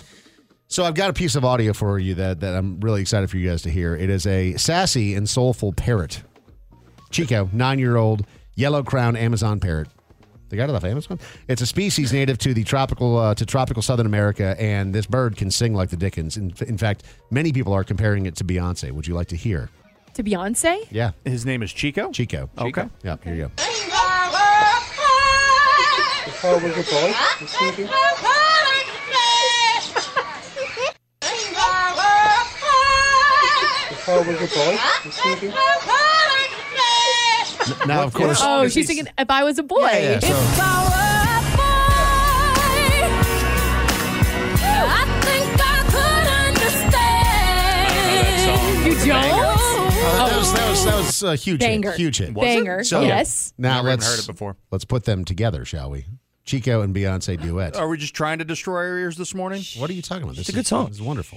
So I've got a piece of audio for you that, that I'm really excited for you guys to hear. It is a sassy and soulful parrot. Chico, nine-year-old yellow-crowned Amazon parrot. They got it off Amazon? It's a species native to the tropical uh, to tropical Southern America, and this bird can sing like the Dickens. In, in fact, many people are comparing it to Beyonce. Would you like to hear? To Beyonce? Yeah. His name is Chico? Chico. Okay. Yeah, here you go. Oh, we're good boy. Let's see you. Oh, we're good boy. Let's see you. Now, of course. Oh, she's singing If I Was a Boy. Yeah, yeah, so- If I were a boy, I think I could understand. You don't? Uh, that was that was that was a huge Banger. hit. Huge hit. Was it? Banger, So, yes. Now Never even let's heard it before. Let's put them together, shall we? Chico and Beyonce duet. Are we just trying to destroy our ears this morning? What are you talking about? This It's a good is, song. This is wonderful.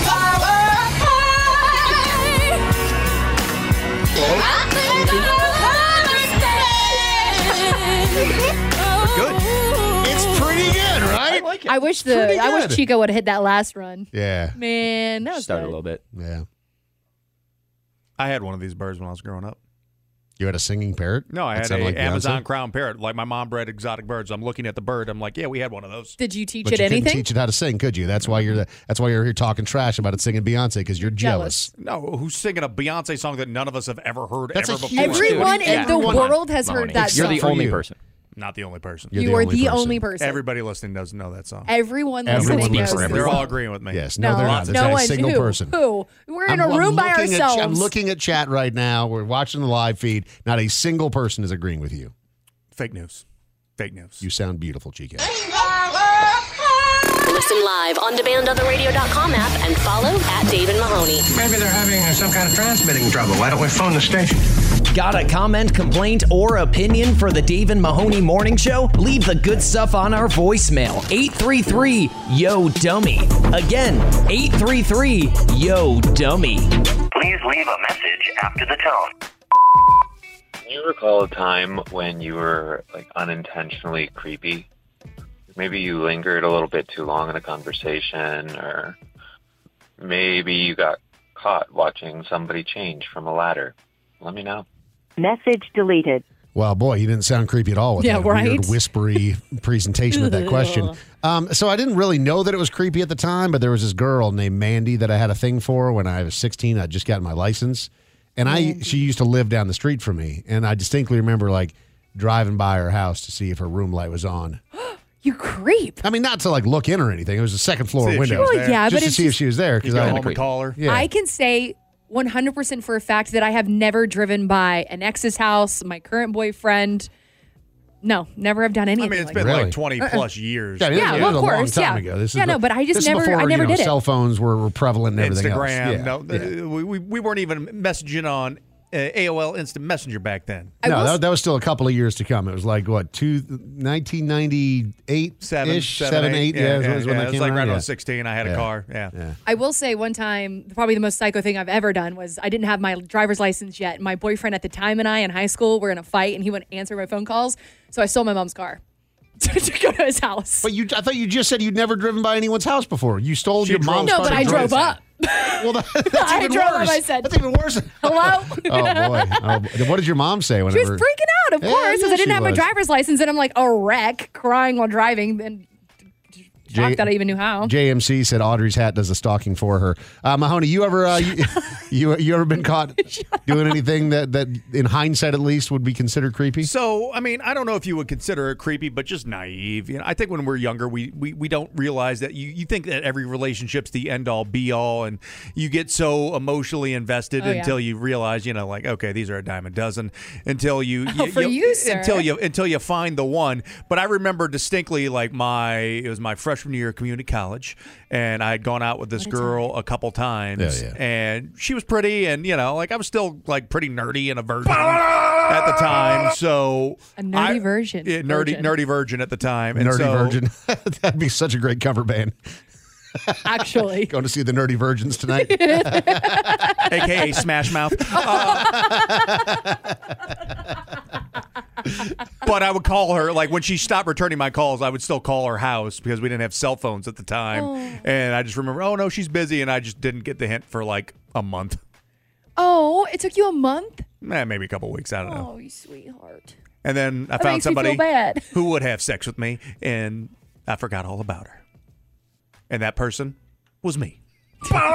Good. It's pretty good, right? like it. I wish the Pretty I wish good. Chico would have hit that last run. Yeah. Man, that was Started a good. little bit. Yeah. I had one of these birds when I was growing up. You had a singing parrot? No, I That had sounded a like Beyonce? Amazon crown parrot. Like my mom bred exotic birds. I'm looking at the bird. I'm like, yeah, we had one of those. Did you teach But it you anything? couldn't teach it how to sing, could you? That's why you're the, that's why you're here talking trash about it singing Beyonce because you're jealous. No, who's singing a Beyonce song that none of us have ever heard That's ever a before? huge Everyone dude. in the Everyone- world has Mahoney. heard that You're song. the for only you. person. Not the only person. You're You the are only the person. only person. Everybody listening doesn't know that song. Everyone Everyone listening knows. listening. this They're all song. agreeing with me. Yes, no, No, they're not. There's no not one. a single who? person. Who? We're in I'm- a room I'm by looking at- ourselves. I'm looking at chat right now. We're watching the live feed. Not a single person is agreeing with you. Fake news. Fake news. You sound beautiful, Chica. Listen live on demand on the radio dot com app and follow at David Mahoney. Maybe they're having some kind of transmitting trouble. Why don't we phone the station? Got a comment, complaint, or opinion for the Dave and Mahoney Morning Show? Leave the good stuff on our voicemail. eight three three, Y O, dummy. Again, eight three three, Y O, dummy. Please leave a message after the tone. Can you recall a time when you were like unintentionally creepy? Maybe you lingered a little bit too long in a conversation, or maybe you got caught watching somebody change from a ladder. Let me know. Message deleted. Well, boy, you didn't sound creepy at all with Yeah, that weird, right? whispery presentation of that question. Um, so I didn't really know that it was creepy at the time, but there was this girl named Mandy that I had a thing for when I was sixteen. I'd just gotten my license, and I she used to live down the street from me, and I distinctly remember like driving by her house to see if her room light was on. You creep. I mean, not to like look in or anything. It was a second floor See if she window. was Well, there. yeah, just but to it's see if just- she was there You because go I home and call her. Yeah. I can say one hundred percent for a fact that I have never driven by an ex's house, my current boyfriend. No, never have done I anything. mean, it's like been that. Really? like twenty plus years. Yeah, Yeah, it well, was of a long course, time yeah. ago. This is Yeah, the- no, but I just this is never- before, I never you know, did it. Cell phones were, were prevalent and everything Instagram. else. No, Yeah. uh, we, we we weren't even messaging on uh, A O L Instant Messenger back then. I No, will that, that was still a couple of years to come. It was like, what, two, nineteen ninety-eight? Seven, ish, seven, seven, eight. eight. Yeah, yeah, was when yeah. that It was came like around. right when I Yeah. was sixteen. I had a Yeah. car. Yeah. Yeah. I will say one time, probably the most psycho thing I've ever done was I didn't have my driver's license yet. My boyfriend at the time and I in high school were in a fight, and he wouldn't answer my phone calls, so I stole my mom's car to go to his house. But you, I thought you just said you'd never driven by anyone's house before. You stole She your drove- mom's No, car. but to I drive. drove up. Well, that, that's I even drove worse. up. I said, That's even worse. hello? Oh, boy. Oh, boy. What did your mom say She was whenever? freaking out, of Yeah, course, because yeah, I didn't she have my was. driver's license, and I'm like a wreck, crying while driving, and shocked that I even knew how. J M C said Audrey's hat does the stalking for her. Uh, Mahoney, you ever uh, you, you you ever been caught doing anything that, that, in hindsight at least, would be considered creepy? So, I mean, I don't know if you would consider it creepy, but just naive. You know, I think when we're younger, we, we, we don't realize that you, you think that every relationship's the end all be all, and you get so emotionally invested Oh, yeah. until you realize, you know, like, okay, these are a dime a dozen. Until you, Oh, for you, sir. until you until you find the one. But I remember distinctly, like my it was my freshman year of community college, and I had gone out with this What a girl a couple times, Yeah, yeah. and she was pretty, and you know, like I was still like pretty nerdy and a virgin at the time. So A nerdy I- virgin. yeah, nerdy, Virgin. nerdy virgin at the time, and Nerdy so, Virgin. That'd be such a great cover band. Actually. Going to see the Nerdy Virgins tonight. A K A Smash Mouth. Uh, but I would call her, like when she stopped returning my calls, I would still call her house because we didn't have cell phones at the time. Oh. And I just remember, oh no, she's busy, and I just didn't get the hint for like a month. Oh, it took you a month? Eh, maybe a couple weeks, I don't know. Oh, you sweetheart. And then I That found makes me feel somebody bad. who would have sex with me, and I forgot all about her. And that person was me. Please leave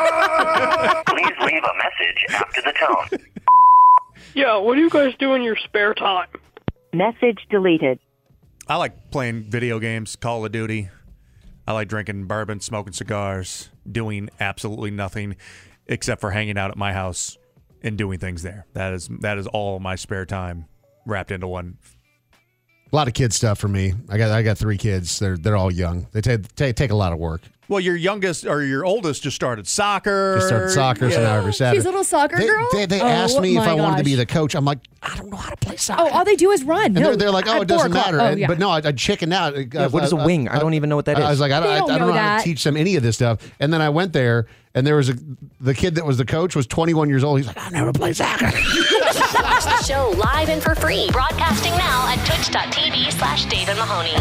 a message after the tone. Yeah, what do you guys do in your spare time? Message deleted. I like playing video games, Call of Duty. I like drinking bourbon, smoking cigars, doing absolutely nothing except for hanging out at my house and doing things there. That is that is all my spare time wrapped into one. A lot of kid stuff for me. I got I got three kids. They're they're all young. They take take, take a lot of work. Well, your youngest or your oldest just started soccer. Just started soccer, so now every Saturday. She's a little soccer They, girl? they, they Oh, asked me if my I wanted to be gosh. the coach. I'm like, I don't know how to play soccer. Oh, all they do is run. And No, they're, they're like, oh, at it doesn't four o'clock. matter. Oh, And- yeah. But no, I, I chickened out. Yeah, what is a wing? I don't even know what that I is. was like, I don't, They I, I don't don't know know how that. to teach them any of this stuff. And then I went there, and there was a the kid that was the coach was twenty-one years old. He's like, I've never played soccer. Watch the show live and for free. Broadcasting now at twitch.tv slash David Mahoney.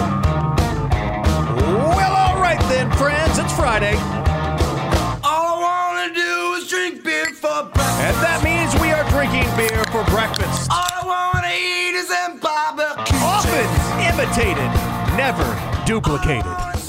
Well, all right then, friends. It's Friday. All I wanna do is drink beer for breakfast. And that means we are drinking beer for breakfast. All I want to eat is them barbecue. Often imitated, never duplicated.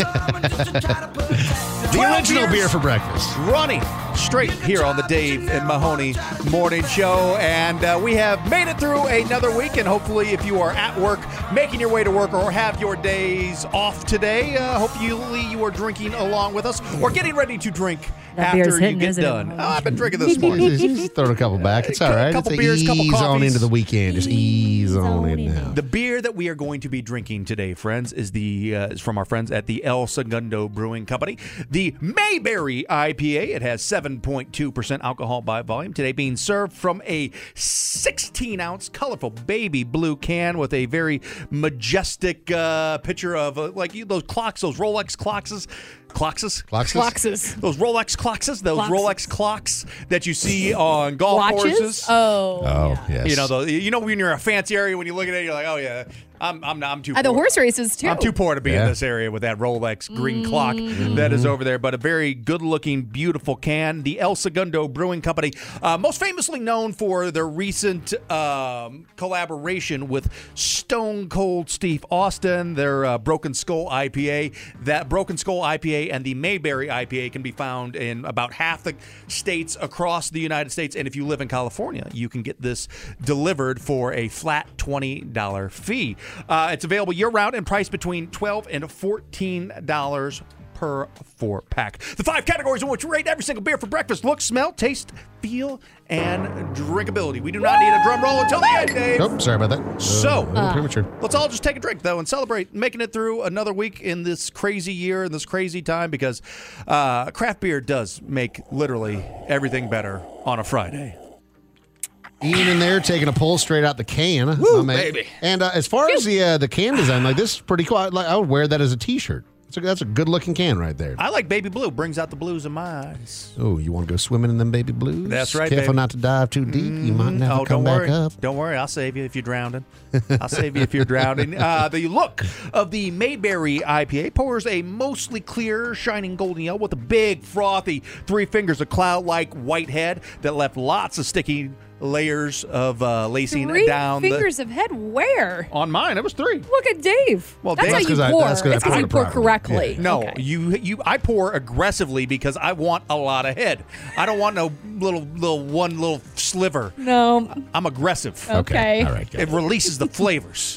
The original beer for breakfast. Running straight here on the Dave and Mahoney Morning Show. And uh, we have made it through another week. And hopefully, if you are at work, making your way to work, or have your days off today, uh, hopefully you are drinking along with us or getting ready to drink That beer's after you hitting, get isn't it? done. Oh, I've been drinking this morning. Just throw a couple back. It's all right. Couple it's beers, couple ease on coffees. into the weekend. Just ease on in now. The beer that we are going to be drinking today, friends, is the uh, is from our friends at the El Segundo Brewing Company. The Mayberry I P A. It has seven point two percent alcohol by volume. Today being served from a sixteen ounce colorful baby blue can with a very majestic uh, picture of uh, like you, those clocks, those Rolex clockses. Clockses? Clockses? Clockses. Those Rolex clockses, those Clockses. Rolex clocks that you see on golf Watches? courses. Oh. Oh, yes. You know, the, you know when you're in a fancy area, when you look at it, you're like, oh yeah, I'm I'm I'm too. At the poor. horse races, too. I'm too poor to be Yeah. in this area with that Rolex green clock Mm-hmm. that is over there. But a very good-looking, beautiful can. The El Segundo Brewing Company, uh, most famously known for their recent um, collaboration with Stone Cold Steve Austin, their uh, Broken Skull I P A. That Broken Skull I P A and the Mayberry I P A can be found in about half the states across the United States. And if you live in California, you can get this delivered for a flat twenty dollars fee. Uh, it's available year-round and priced between twelve dollars and fourteen dollars per four pack. The five categories in which we rate every single beer for breakfast: look, smell, taste, feel, and drinkability. We do not need a drum roll until the end, Dave. Nope, sorry about that. So, Uh, a little premature. let's all just take a drink, though, and celebrate making it through another week in this crazy year, in this crazy time, because uh, craft beer does make literally everything better on a Friday. Ian in there taking a pull straight out the can. Woo, my man. baby. And uh, as far as the uh, the can design, like this is pretty cool. I, like, I would wear that as a T-shirt. That's a, that's a good looking can right there. I like baby blue. Brings out the blues in my eyes. Oh, you want to go swimming in them baby blues? That's right, Careful baby. not to dive too deep. You might never oh, come don't back worry. up. Don't worry. I'll save you if you're drowning. I'll save you if you're drowning. Uh, the look of the Mayberry I P A pours a mostly clear, shining golden yellow with a big, frothy three fingers of cloud-like white head that left lots of sticky layers of uh, lacing Three down fingers the... of head where? On mine, it was three. Look at Dave. Well, that's Dave- how That's you 'cause I- pour. that's 'cause I It's 'cause poured you it pour properly. correctly. No, Okay. you you. I pour aggressively because I want a lot of head. I don't want no little little one little sliver. No. I'm aggressive. Okay. All right, got It releases the flavors.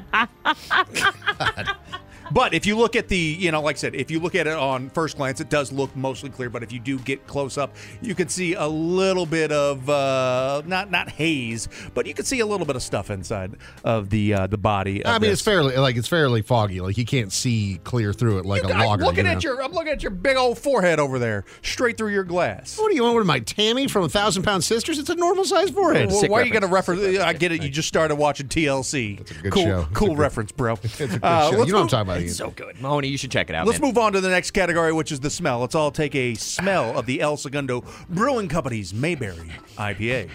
Uh-huh. But if you look at the, you know, like I said, if you look at it on first glance, it does look mostly clear. But if you do get close up, you can see a little bit of uh, not not haze, but you can see a little bit of stuff inside of the uh, the body. Of I mean, this. it's fairly like it's fairly foggy. Like you can't see clear through it like a I'm logger. looking you at know? your, I'm looking at your big old forehead over there, straight through your glass. What do you want with my Tammy from a Thousand Pound Sisters? It's a normal sized forehead. Well, why are you going to reference? I get it. You just started watching T L C. That's a good cool, show. It's Cool a good- reference, bro. It's a good Uh, show. let's You know what I'm move- talking about, Ian. It's so good. Mahoney, you should check it out. Let's man. move on to the next category, which is the smell. Let's all take a smell of the El Segundo Brewing Company's Mayberry I P A.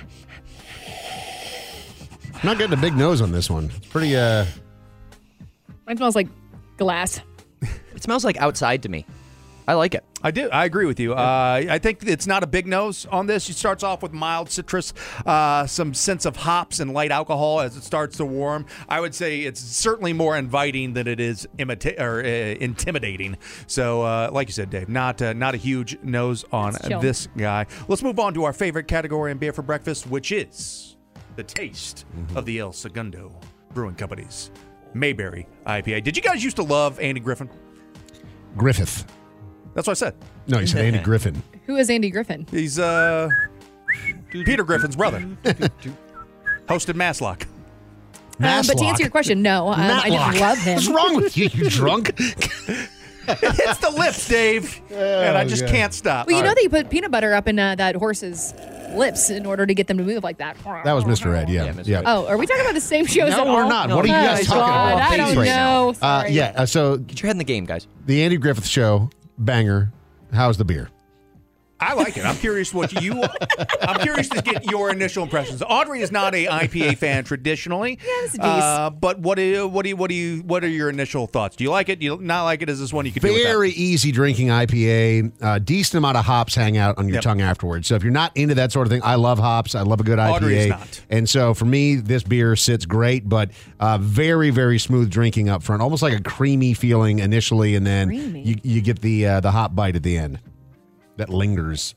I'm not getting a big nose on this one. It's pretty, uh... Mine smells like glass. It smells like outside to me. I like it. I do. I agree with you. Uh, I think it's not a big nose on this. It starts off with mild citrus, uh, some sense of hops and light alcohol as it starts to warm. I would say it's certainly more inviting than it is imita- or uh, intimidating. So, uh, like you said, Dave, not uh, not a huge nose on Let's chill. this guy. Let's move on to our favorite category in beer for breakfast, which is the taste of the El Segundo Brewing Company's Mayberry I P A. Did you guys used to love Andy Griffin? Griffith. That's what I said. No, you said Andy Griffin. Who is Andy Griffin? He's uh Peter Griffin's brother. Hosted Masslock. Um, but to answer your question, no, um, I Matlock. didn't love him. What's wrong with you, you drunk? It hits the lips, Dave. and I just God. can't stop. Well, you All know right. that you put peanut butter up in uh, that horse's lips in order to get them to move like that. That was Mister Ed, yeah. yeah, Oh, are we talking about the same shows No, at we're all? not. What are you guys Oh, talking God, about? I don't Right know. Uh, Sorry. yeah, uh, so Get your head in the game, guys. the Andy Griffith Show, banger. How's the beer? I like it. I'm curious what you. I'm curious to get your initial impressions. Audrey is not a I P A fan traditionally. Yeah, it's a uh, but what do you, what do you, what do you, what are your initial thoughts? Do you like it? Do you not like it? Is this one you could do without? Very easy drinking I P A. Uh, decent amount of hops hang out on your Yep. tongue afterwards. So if you're not into that sort of thing, I love hops. I love a good I P A. Audrey's not. And so for me, this beer sits great, but uh, very, very smooth drinking up front. Almost like a creamy feeling initially, and then you, you get the uh, the hop bite at the end that lingers.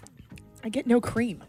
I get no cream.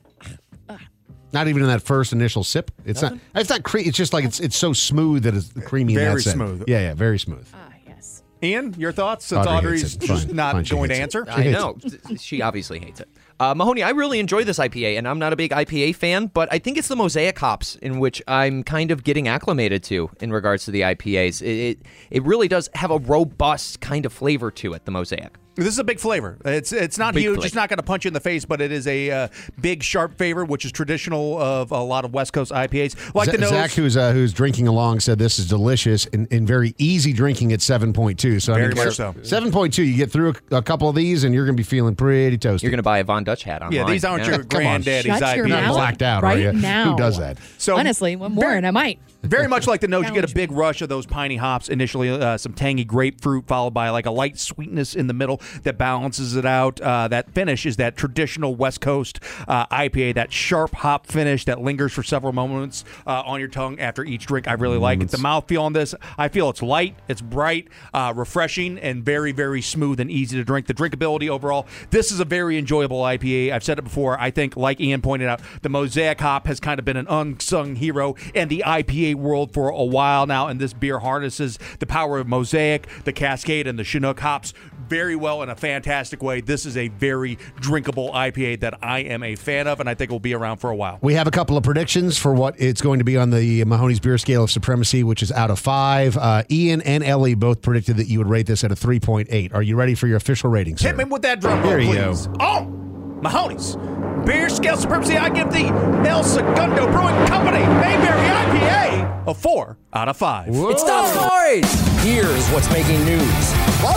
Not even in that first initial sip. It's Nothing? not. It's not creamy. It's just like it's it's so smooth that it's creamy. in Very that sense. smooth. Yeah, yeah, very smooth. Ian, your thoughts? Since Audrey Audrey's hates it. just Fine. not Fine, she going to hates it. answer. I know. She obviously hates it. Uh, Mahoney, I really enjoy this I P A, and I'm not a big I P A fan, but I think it's the Mosaic hops in which I'm kind of getting acclimated to in regards to the I P As. It, it, it really does have a robust kind of flavor to it, the Mosaic. This is a big flavor. It's it's not Big huge. flavor. It's not going to punch you in the face, but it is a uh, big, sharp flavor, which is traditional of a lot of West Coast I P As. Like Z- the nose. Zach, who's uh, who's drinking along, said this is delicious and, and very easy drinking at seven point two. So I Very mean, much so. seven point two, you get through a, a couple of these, and you're going to be feeling pretty toasty. You're going to buy a Von Dutch hat online. Yeah, these aren't Yeah. your Come on. granddaddy's Shut I P your As. You're not mouth blacked out, right are you? now. Who does that? So Honestly, one more and I might. Very much like the nose, you get a big rush of those piney hops initially, uh, some tangy grapefruit, followed by like a light sweetness in the middle that balances it out. Uh, that finish is that traditional West Coast uh, I P A, that sharp hop finish that lingers for several moments uh, on your tongue after each drink. I really like it. The mouthfeel on this, I feel it's light, it's bright, uh, refreshing, and very, very smooth and easy to drink. The drinkability overall, this is a very enjoyable I P A. I've said it before. I think, like Ian pointed out, the Mosaic hop has kind of been an unsung hero in the I P A world for a while now, and this beer harnesses the power of Mosaic, the Cascade, and the Chinook hops very well in a fantastic way. This is a very drinkable I P A that I am a fan of, and I think will be around for a while. We have a couple of predictions for what it's going to be on the Mahoney's Beer Scale of Supremacy, which is out of five. Uh, Ian and Ellie both predicted that you would rate this at a three point eight. Are you ready for your official rating, sir? Hit me with that drum roll, Here you please. go. Oh, Mahoney's Beer Scale Supremacy, I give the El Segundo Brewing Company Mayberry I P A a four out of five. It's top stories. Here's what's making news.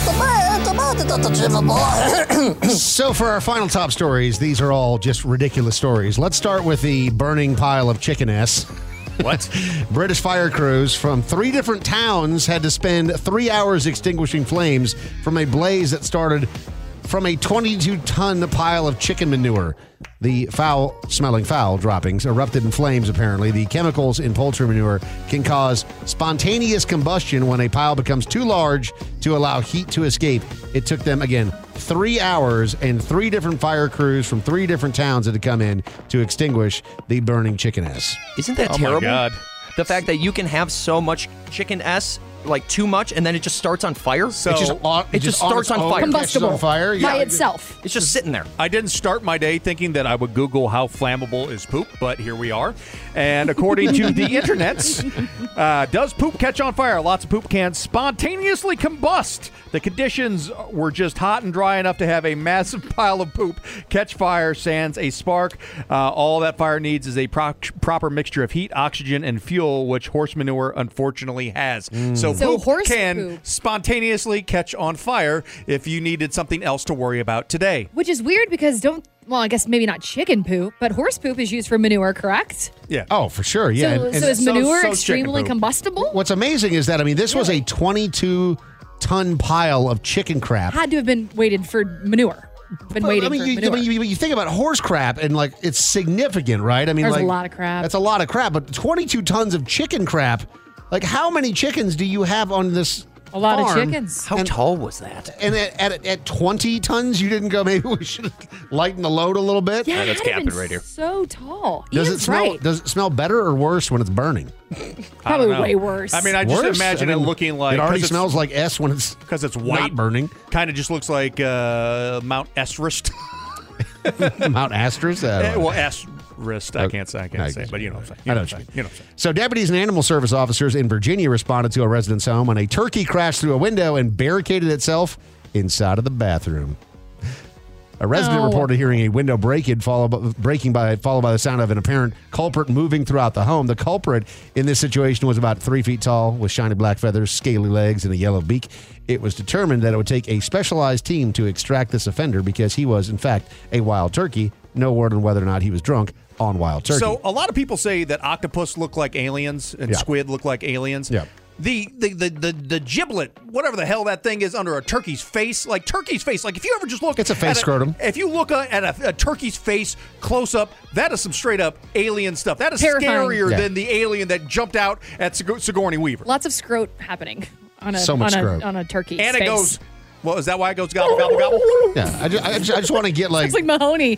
So for our final top stories, these are all just ridiculous stories. Let's start with the burning pile of chicken S. What? British fire crews from three different towns had to spend three hours extinguishing flames from a blaze that started from a twenty-two ton pile of chicken manure. The foul-smelling fowl droppings erupted in flames, apparently. The chemicals in poultry manure can cause spontaneous combustion when a pile becomes too large to allow heat to escape. It took them, again, three hours and three different fire crews from three different towns had to come in to extinguish the burning chicken S. Isn't that Oh, my terrible? God. The fact that you can have so much chicken S, like too much, and then it just starts on fire. So- It just, on, it just starts on fire. Combustible. On fire. By Yeah. itself. It's just sitting there. I didn't start my day thinking that I would Google how flammable is poop, but here we are. And according to the internets, uh, does poop catch on fire? Lots of poop can spontaneously combust. The conditions were just hot and dry enough to have a massive pile of poop catch fire, sans a spark. Uh, all that fire needs is a pro- proper mixture of heat, oxygen, and fuel, which horse manure unfortunately has. So, So poop horse can poop. spontaneously catch on fire if you needed something else to worry about today. Which is weird because don't, well, I guess maybe not chicken poop, but horse poop is used for manure, correct? Yeah. Oh, for sure. Yeah. so, And- and so is so- manure so chicken extremely poop. combustible? what's amazing is that, I mean, this was a twenty-two ton pile of chicken crap. Had to have been weighted for manure. Been But, waiting I mean, for you, manure. I mean, you, you think about horse crap, and like it's significant, right? I mean, There's a like, lot of crap. That's a lot of crap. But twenty-two tons of chicken crap. Like, how many chickens do you have on this? A lot of farm? chickens. How And- tall was that? And at, at, at twenty tons, you didn't go, maybe we should lighten the load a little bit? Yeah, that's it had capping been right here. So tall. Does Ian's it smell? right. Does it smell better or worse when it's burning? Probably don't know. way worse. I mean, I just Worse? imagine I mean, it looking like it already 'cause it's- smells like S when it's because it's not white, burning. Kind of just looks like uh, Mount Everest. Mount Asterisk. Eh, well, Everest. I can't say. I can't I say, guess but you you know can. what I'm saying. I know You what know you what I'm saying. You know what I'm saying. So deputies and animal service officers in Virginia responded to a resident's home when a turkey crashed through a window and barricaded itself inside of the bathroom. A resident Oh. reported hearing a window break-in followed by, breaking by followed by the sound of an apparent culprit moving throughout the home. The culprit in this situation was about three feet tall, with shiny black feathers, scaly legs, and a yellow beak. It was determined that it would take a specialized team to extract this offender because he was, in fact, a wild turkey. No word on whether or not he was drunk on wild turkey. So a lot of people say that octopus look like aliens and Yeah. squid look like aliens. Yeah. The, the, the, the, the giblet, whatever the hell that thing is under a turkey's face, like turkey's face, like if you ever just look It's a face at scrotum. If you look uh, at a, a turkey's face close up, that is some straight up alien stuff. That is Terrifying. scarier Yeah. than the alien that jumped out at Sig- Sigourney Weaver. Lots of scrote happening on a So much on a, scrote. on a turkey. And it face. goes, well, is that why it goes gobble, gobble, gobble? yeah, I just, I just, I just want to get like, It's like Mahoney.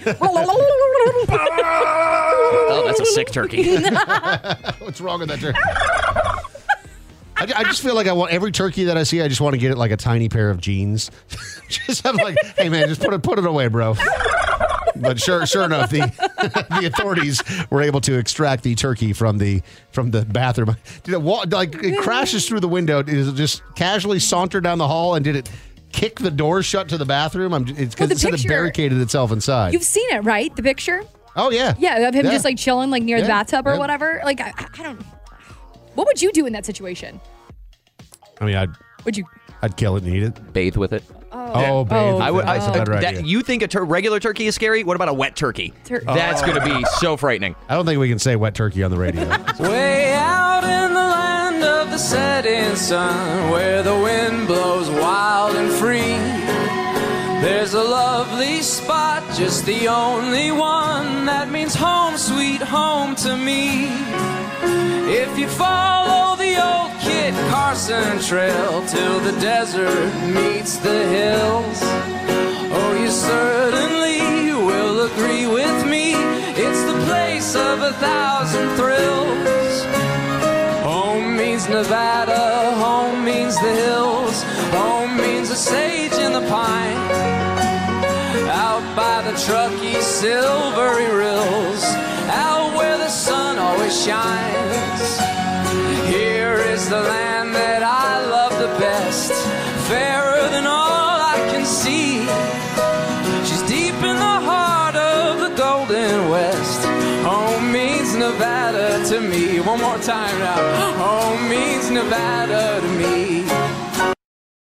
Oh, that's a sick turkey. what's wrong with that turkey? I, I just feel like I want every turkey that I see. I just want to get it like a tiny pair of jeans. just I'm like, hey man, just put it put it away, bro. But sure, sure enough, the the authorities were able to extract the turkey from the from the bathroom. Did it walk, like it crashes through the window? Did it just casually saunter down the hall, and did it kick the door shut to the bathroom? I'm, it's Well, because the it said it picture- barricaded itself inside. You've seen it, right? The picture? Oh yeah, Yeah, of him Yeah. just like chilling like near the Yeah, bathtub or yeah. whatever. Like I, I don't. What would you do in that situation? I mean, I'd Would you? I'd kill it and eat it. Bathe with it. Oh, bathe. I would. I, That's a better that- idea. you think a tur- regular turkey is scary? What about a wet turkey? Tur- That's Oh. going to be so frightening. I don't think we can say wet turkey on the radio. Way out in the land of the setting sun, where the wind blows wild and free, there's a lovely spot, just the only one that means home, sweet home to me. If you follow the old Kit Carson trail till the desert meets the hills, oh, you certainly will agree with me, it's the place of a thousand thrills. Home means Nevada, home means the hills, home means the sage and the pine, out by the Truckee silvery rills, out where the sun always shines. Here is the land that I love the best, fairer than all I can see. She's deep in the heart of the Golden West. Home means Nevada to me. One more time now. Home means Nevada to me.